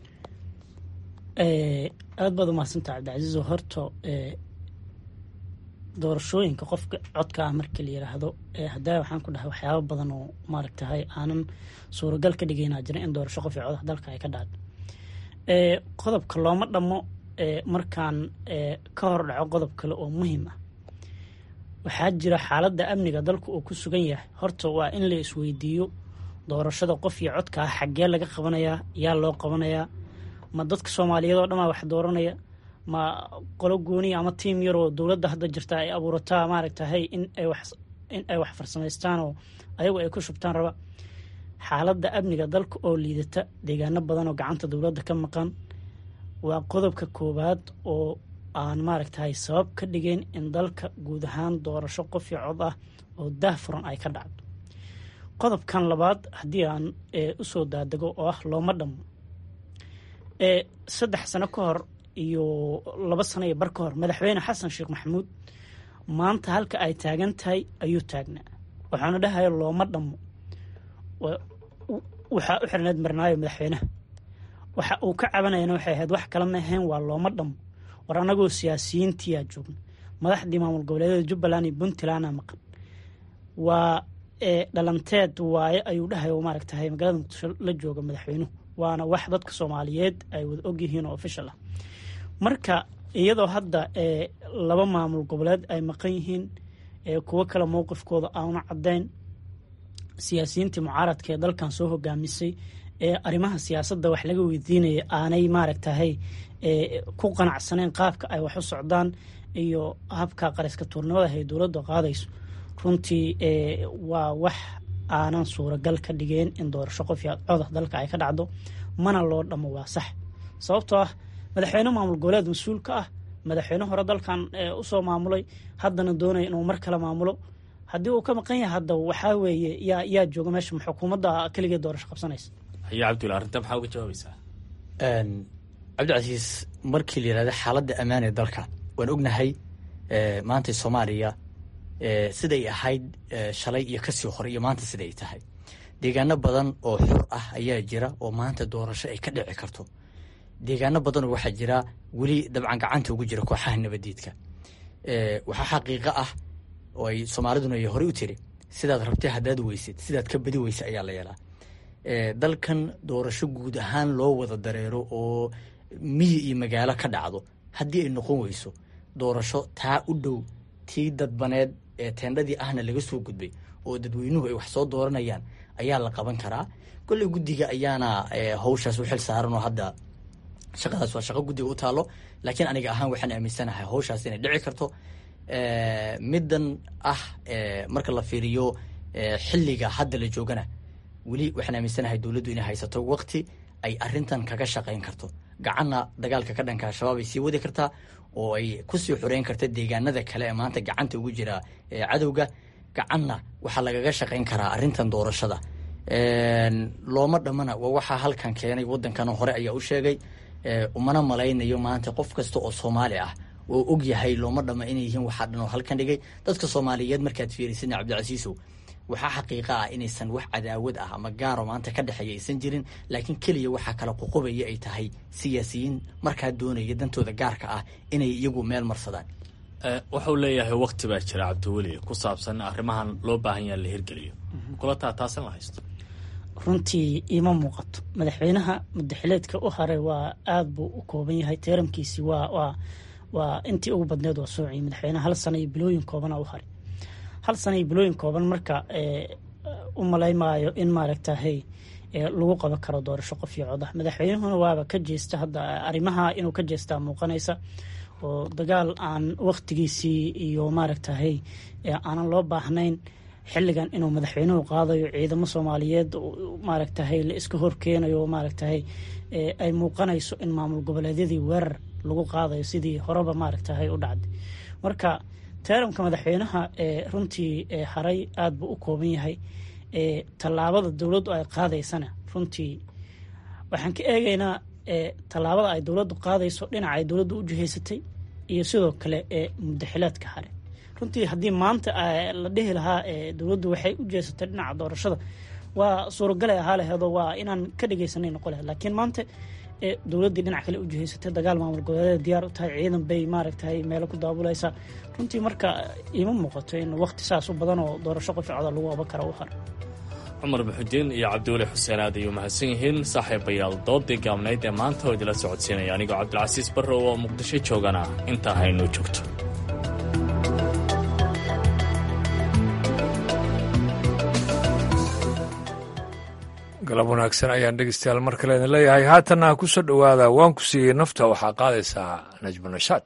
aad baad umahadsantaha cabdicasiis. oo horta doorashooyinka qofka codka ah markii la yiraahdo haddaa waxaan ku dhahay waxyaaba badan oo maaragtahay aanan suuragal ka dhigaynaa jira in doorasho qof iyo cod dalka ay ka dhacdo. qodobka looma dhamo markaan ka hor dhaco qodob kale oo muhiim ah, waxaa jira xaaladda amniga dalka uu ku sugan yahay. horta waa in la isweydiiyo doorashada qof iyo codka ah xaggee laga qabanayaa, yaa loo qabanayaa, ma dadka soomaaliyeed oo dhan aa wax dooranaya, ma qolo gooniya ama tiim yar oo dowladda hadda jirta ay abuurataa maaragtahay in ay wax in ay wax farsamaystaan oo ayagu ay ku shubtaan raba. xaaladda amniga dalka oo liidata, deegaano badan oo gacanta dowladda ka maqan, waa qodobka koowaad oo aan maaragtahay sabab ka dhigeyn in dalka guud ahaan doorasho qof iyo cod ah oo daahfuran ay ka dhacdo. qodobkan labaad haddii aan usoo daadego oo ah looma dhamo, saddex sano ka hor iyo laba sano iyo bar ka hor madaxweyne xasan sheekh maxamuud maanta halka ay taagan tahay ayuu taagnaa, waxaana dhahaya looma dhamo. waxaa u xirneed marnaayo madaxweynaha, waxa uu ka cabanayana waxay ahayd wax kala ma ahayn, waa looma dhamo. war annagoo siyaasiyiintiyaa joogna, madaxdii maamul goboleedyada jubbaland iyo puntlandna maqan, waa dhalanteed waaye ayuu dhahay oo maaragtahay magaalada muqdisho la jooga madaxweynuhu. waana wax dadka soomaaliyeed ay wada ogyihiin oo official ah. marka iyadoo hadda laba maamul goboleed ay maqan yihiin, kuwo kale mowqifkooda aana caddayn, siyaasiyiintii mucaaradka ee dalkan soo hogaamisay ee arrimaha siyaasadda wax laga weydiinaya aanay maaragtahay ku qanacsaneen qaabka ay wax u socdaan iyo habka qariska tuurnimada ay dowladda qaadayso. runtii waa wax aanan suuragal ka dhigeen in doorasho qof iyo cod dalka ay ka dhacdo, mana loo dhamo. waa sax, sababtoo ah madaxweyne maamul goboleed mas-uul ka ah, madaxweyne hore dalkan usoo maamulay, haddana doonaya inuu mar kale maamulo. haddii uu ka maqan yahay hadda waxaa weeye yaa yaa jooga meesha, ma xukuumadda keligeed doorasho qabsanaysa. haya cabdul arrinta maxaa uga jawaabaysaa? cabdicasiis, markii la yihahda xaaladda ammaan ee dalka waan ognahay maanta soomaaliya siday ahayd shalay iyo kasii hore iyo maanta siday tahay. deegaano badan oo xur ah ayaa jira oo maanta doorasho ay ka dhici karto. deegaano badan oo waxaa jira weli dabcan gacanta ugu jira kooxaha nabadiidka. waxaa xaqiiqo ah oo ay soomaaliduna ay horey u tiri, sidaad rabtay haddaad weysid sidaad ka badi weysa ayaa la yeelaa. dalkan doorasho guud ahaan loo wada dareero oo miyi iyo magaalo ka dhacdo haddii ay noqon weyso doorasho taa u dhow tii dadbaneed ee teendhadii ahna laga soo gudbay oo dadweynuhu ay wax soo dooranayaan ayaa la qaban karaa. kolley guddiga ayaana hawshaas u xil saaran oo hadda shaqadaas waa shaqo guddiga u taalo, laakiin aniga ahaan waxaan aaminsanahay hawshaas inay dhici karto. middan ah marka la fiiriyo xilliga hadda la joogana weli waxaan aaminsanahay dowladdu inay haysato waqti ay arintan kaga shaqayn karto. gacanna dagaalka ka dhanka al-shabaab ay sii wadi kartaa oo ay kusii xoreyn karta deegaanada kale ee maanta gacanta ugu jira cadowga. gacanna waxaa lagaga shaqayn karaa arintan doorashada. looma dhamana waa waxaa halkan keenay wadankan hore ayaa u sheegay. umana malaynayo maanta qof kasta oo soomaali ah oo og yahay looma dhama inay yihiin waxaa dhan oo halkan dhigay. dadka soomaaliyeed markaad fiirisid cabdicasiisow waxaa xaqiiqa ah inaysan wax cadaawad ah ama gaaro maanta ka dhexeeya aysan jirin, laakiin keliya waxaa kala ququbaya ay tahay siyaasiyiin markaa doonaya dantooda gaarka ah inay iyagu meel marsadaan. wuxuu leeyahay wakti baa jira cabdiweli ku saabsan arrimahan loo baahan yaha la hirgeliyo, kulataa taasan la haysto. runtii iima muuqato. madaxweynaha mudaxileedka u haray waa aad buu u kooban yahay, teeramkiisi waa waa waa intii ugu badneed waa soociyay madaxweynaha hal sana iyo bilooyin koobana u haray. hal sana iyo bilooyin kooban marka u malaymaayo in maaragtahay lagu qaban karo doorasho qof iyo cod ah. madaxweynuhuna waaba ka jeesta hadda arrimaha inuu ka jeestaa muuqanaysa, oo dagaal aan waktigiisii iyo maaragtahay aanan loo baahnayn xilligan inuu madaxweynuhu qaadayo ciidamo soomaaliyeed maaragtahay la iska horkeenayo, maaragtahay ay muuqanayso in maamul goboleedyadii weerar lagu qaadayo sidii horeba maaragtahay u dhacday. marka teeramka madaxweynaha runtii haray aad buu u kooban yahay. tallaabada dowladdu ay qaadaysana runtii waxaan ka eegaynaa tallaabada ay dowladdu qaadayso dhinaca ay dowladdu u jihaysatay iyo sidoo kale ee mudaxileedka hare. runtii haddii maanta la dhihi lahaa dowladdu waxay u jeesatay dhinaca doorashada waa suuragalay ahaa laheedo waa inaan ka dhegeysanay noqon laheed, laakiin maanta dowladdii dhinac kale u jihaysatay, dagaal maamul goboleedyada diyaar u tahay, ciidan bay maaragtahay meelo ku daabulaysaa. runtii marka iima muuqato in waqti saas u badan oo doorasho qof coda lagu qaban kara u haro. cumar muxudiin iyo cabdiweli xuseen aad ayuu mahadsan yihiin. saaxiibayaal doodii gaabnayd ee maanta oo idila socodsiinaya anigoo cabdilcasiis barrow oo muqdisho joogana intaa haynoo joogto. galab wanaagsan ayaan dhegeystayaal mar kale idin leeyahay. haatanna ku soo dhowaada waan ku siiyey nafta waxaa qaadaysaa najmo nashaad.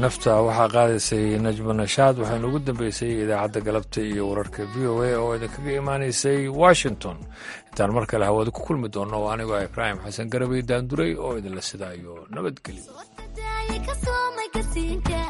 nafta waxaa qaadaysay najmo nashaad waxaynu ugu dambeysay idaacadda galabta iyo wararka v o a oo idinkaga imaanaysay washington intaan mar kale hawada ku kulmi doonno oo anigoo ibraahim xasan garabay daanduray oo idinla sidaayo nabadgelyo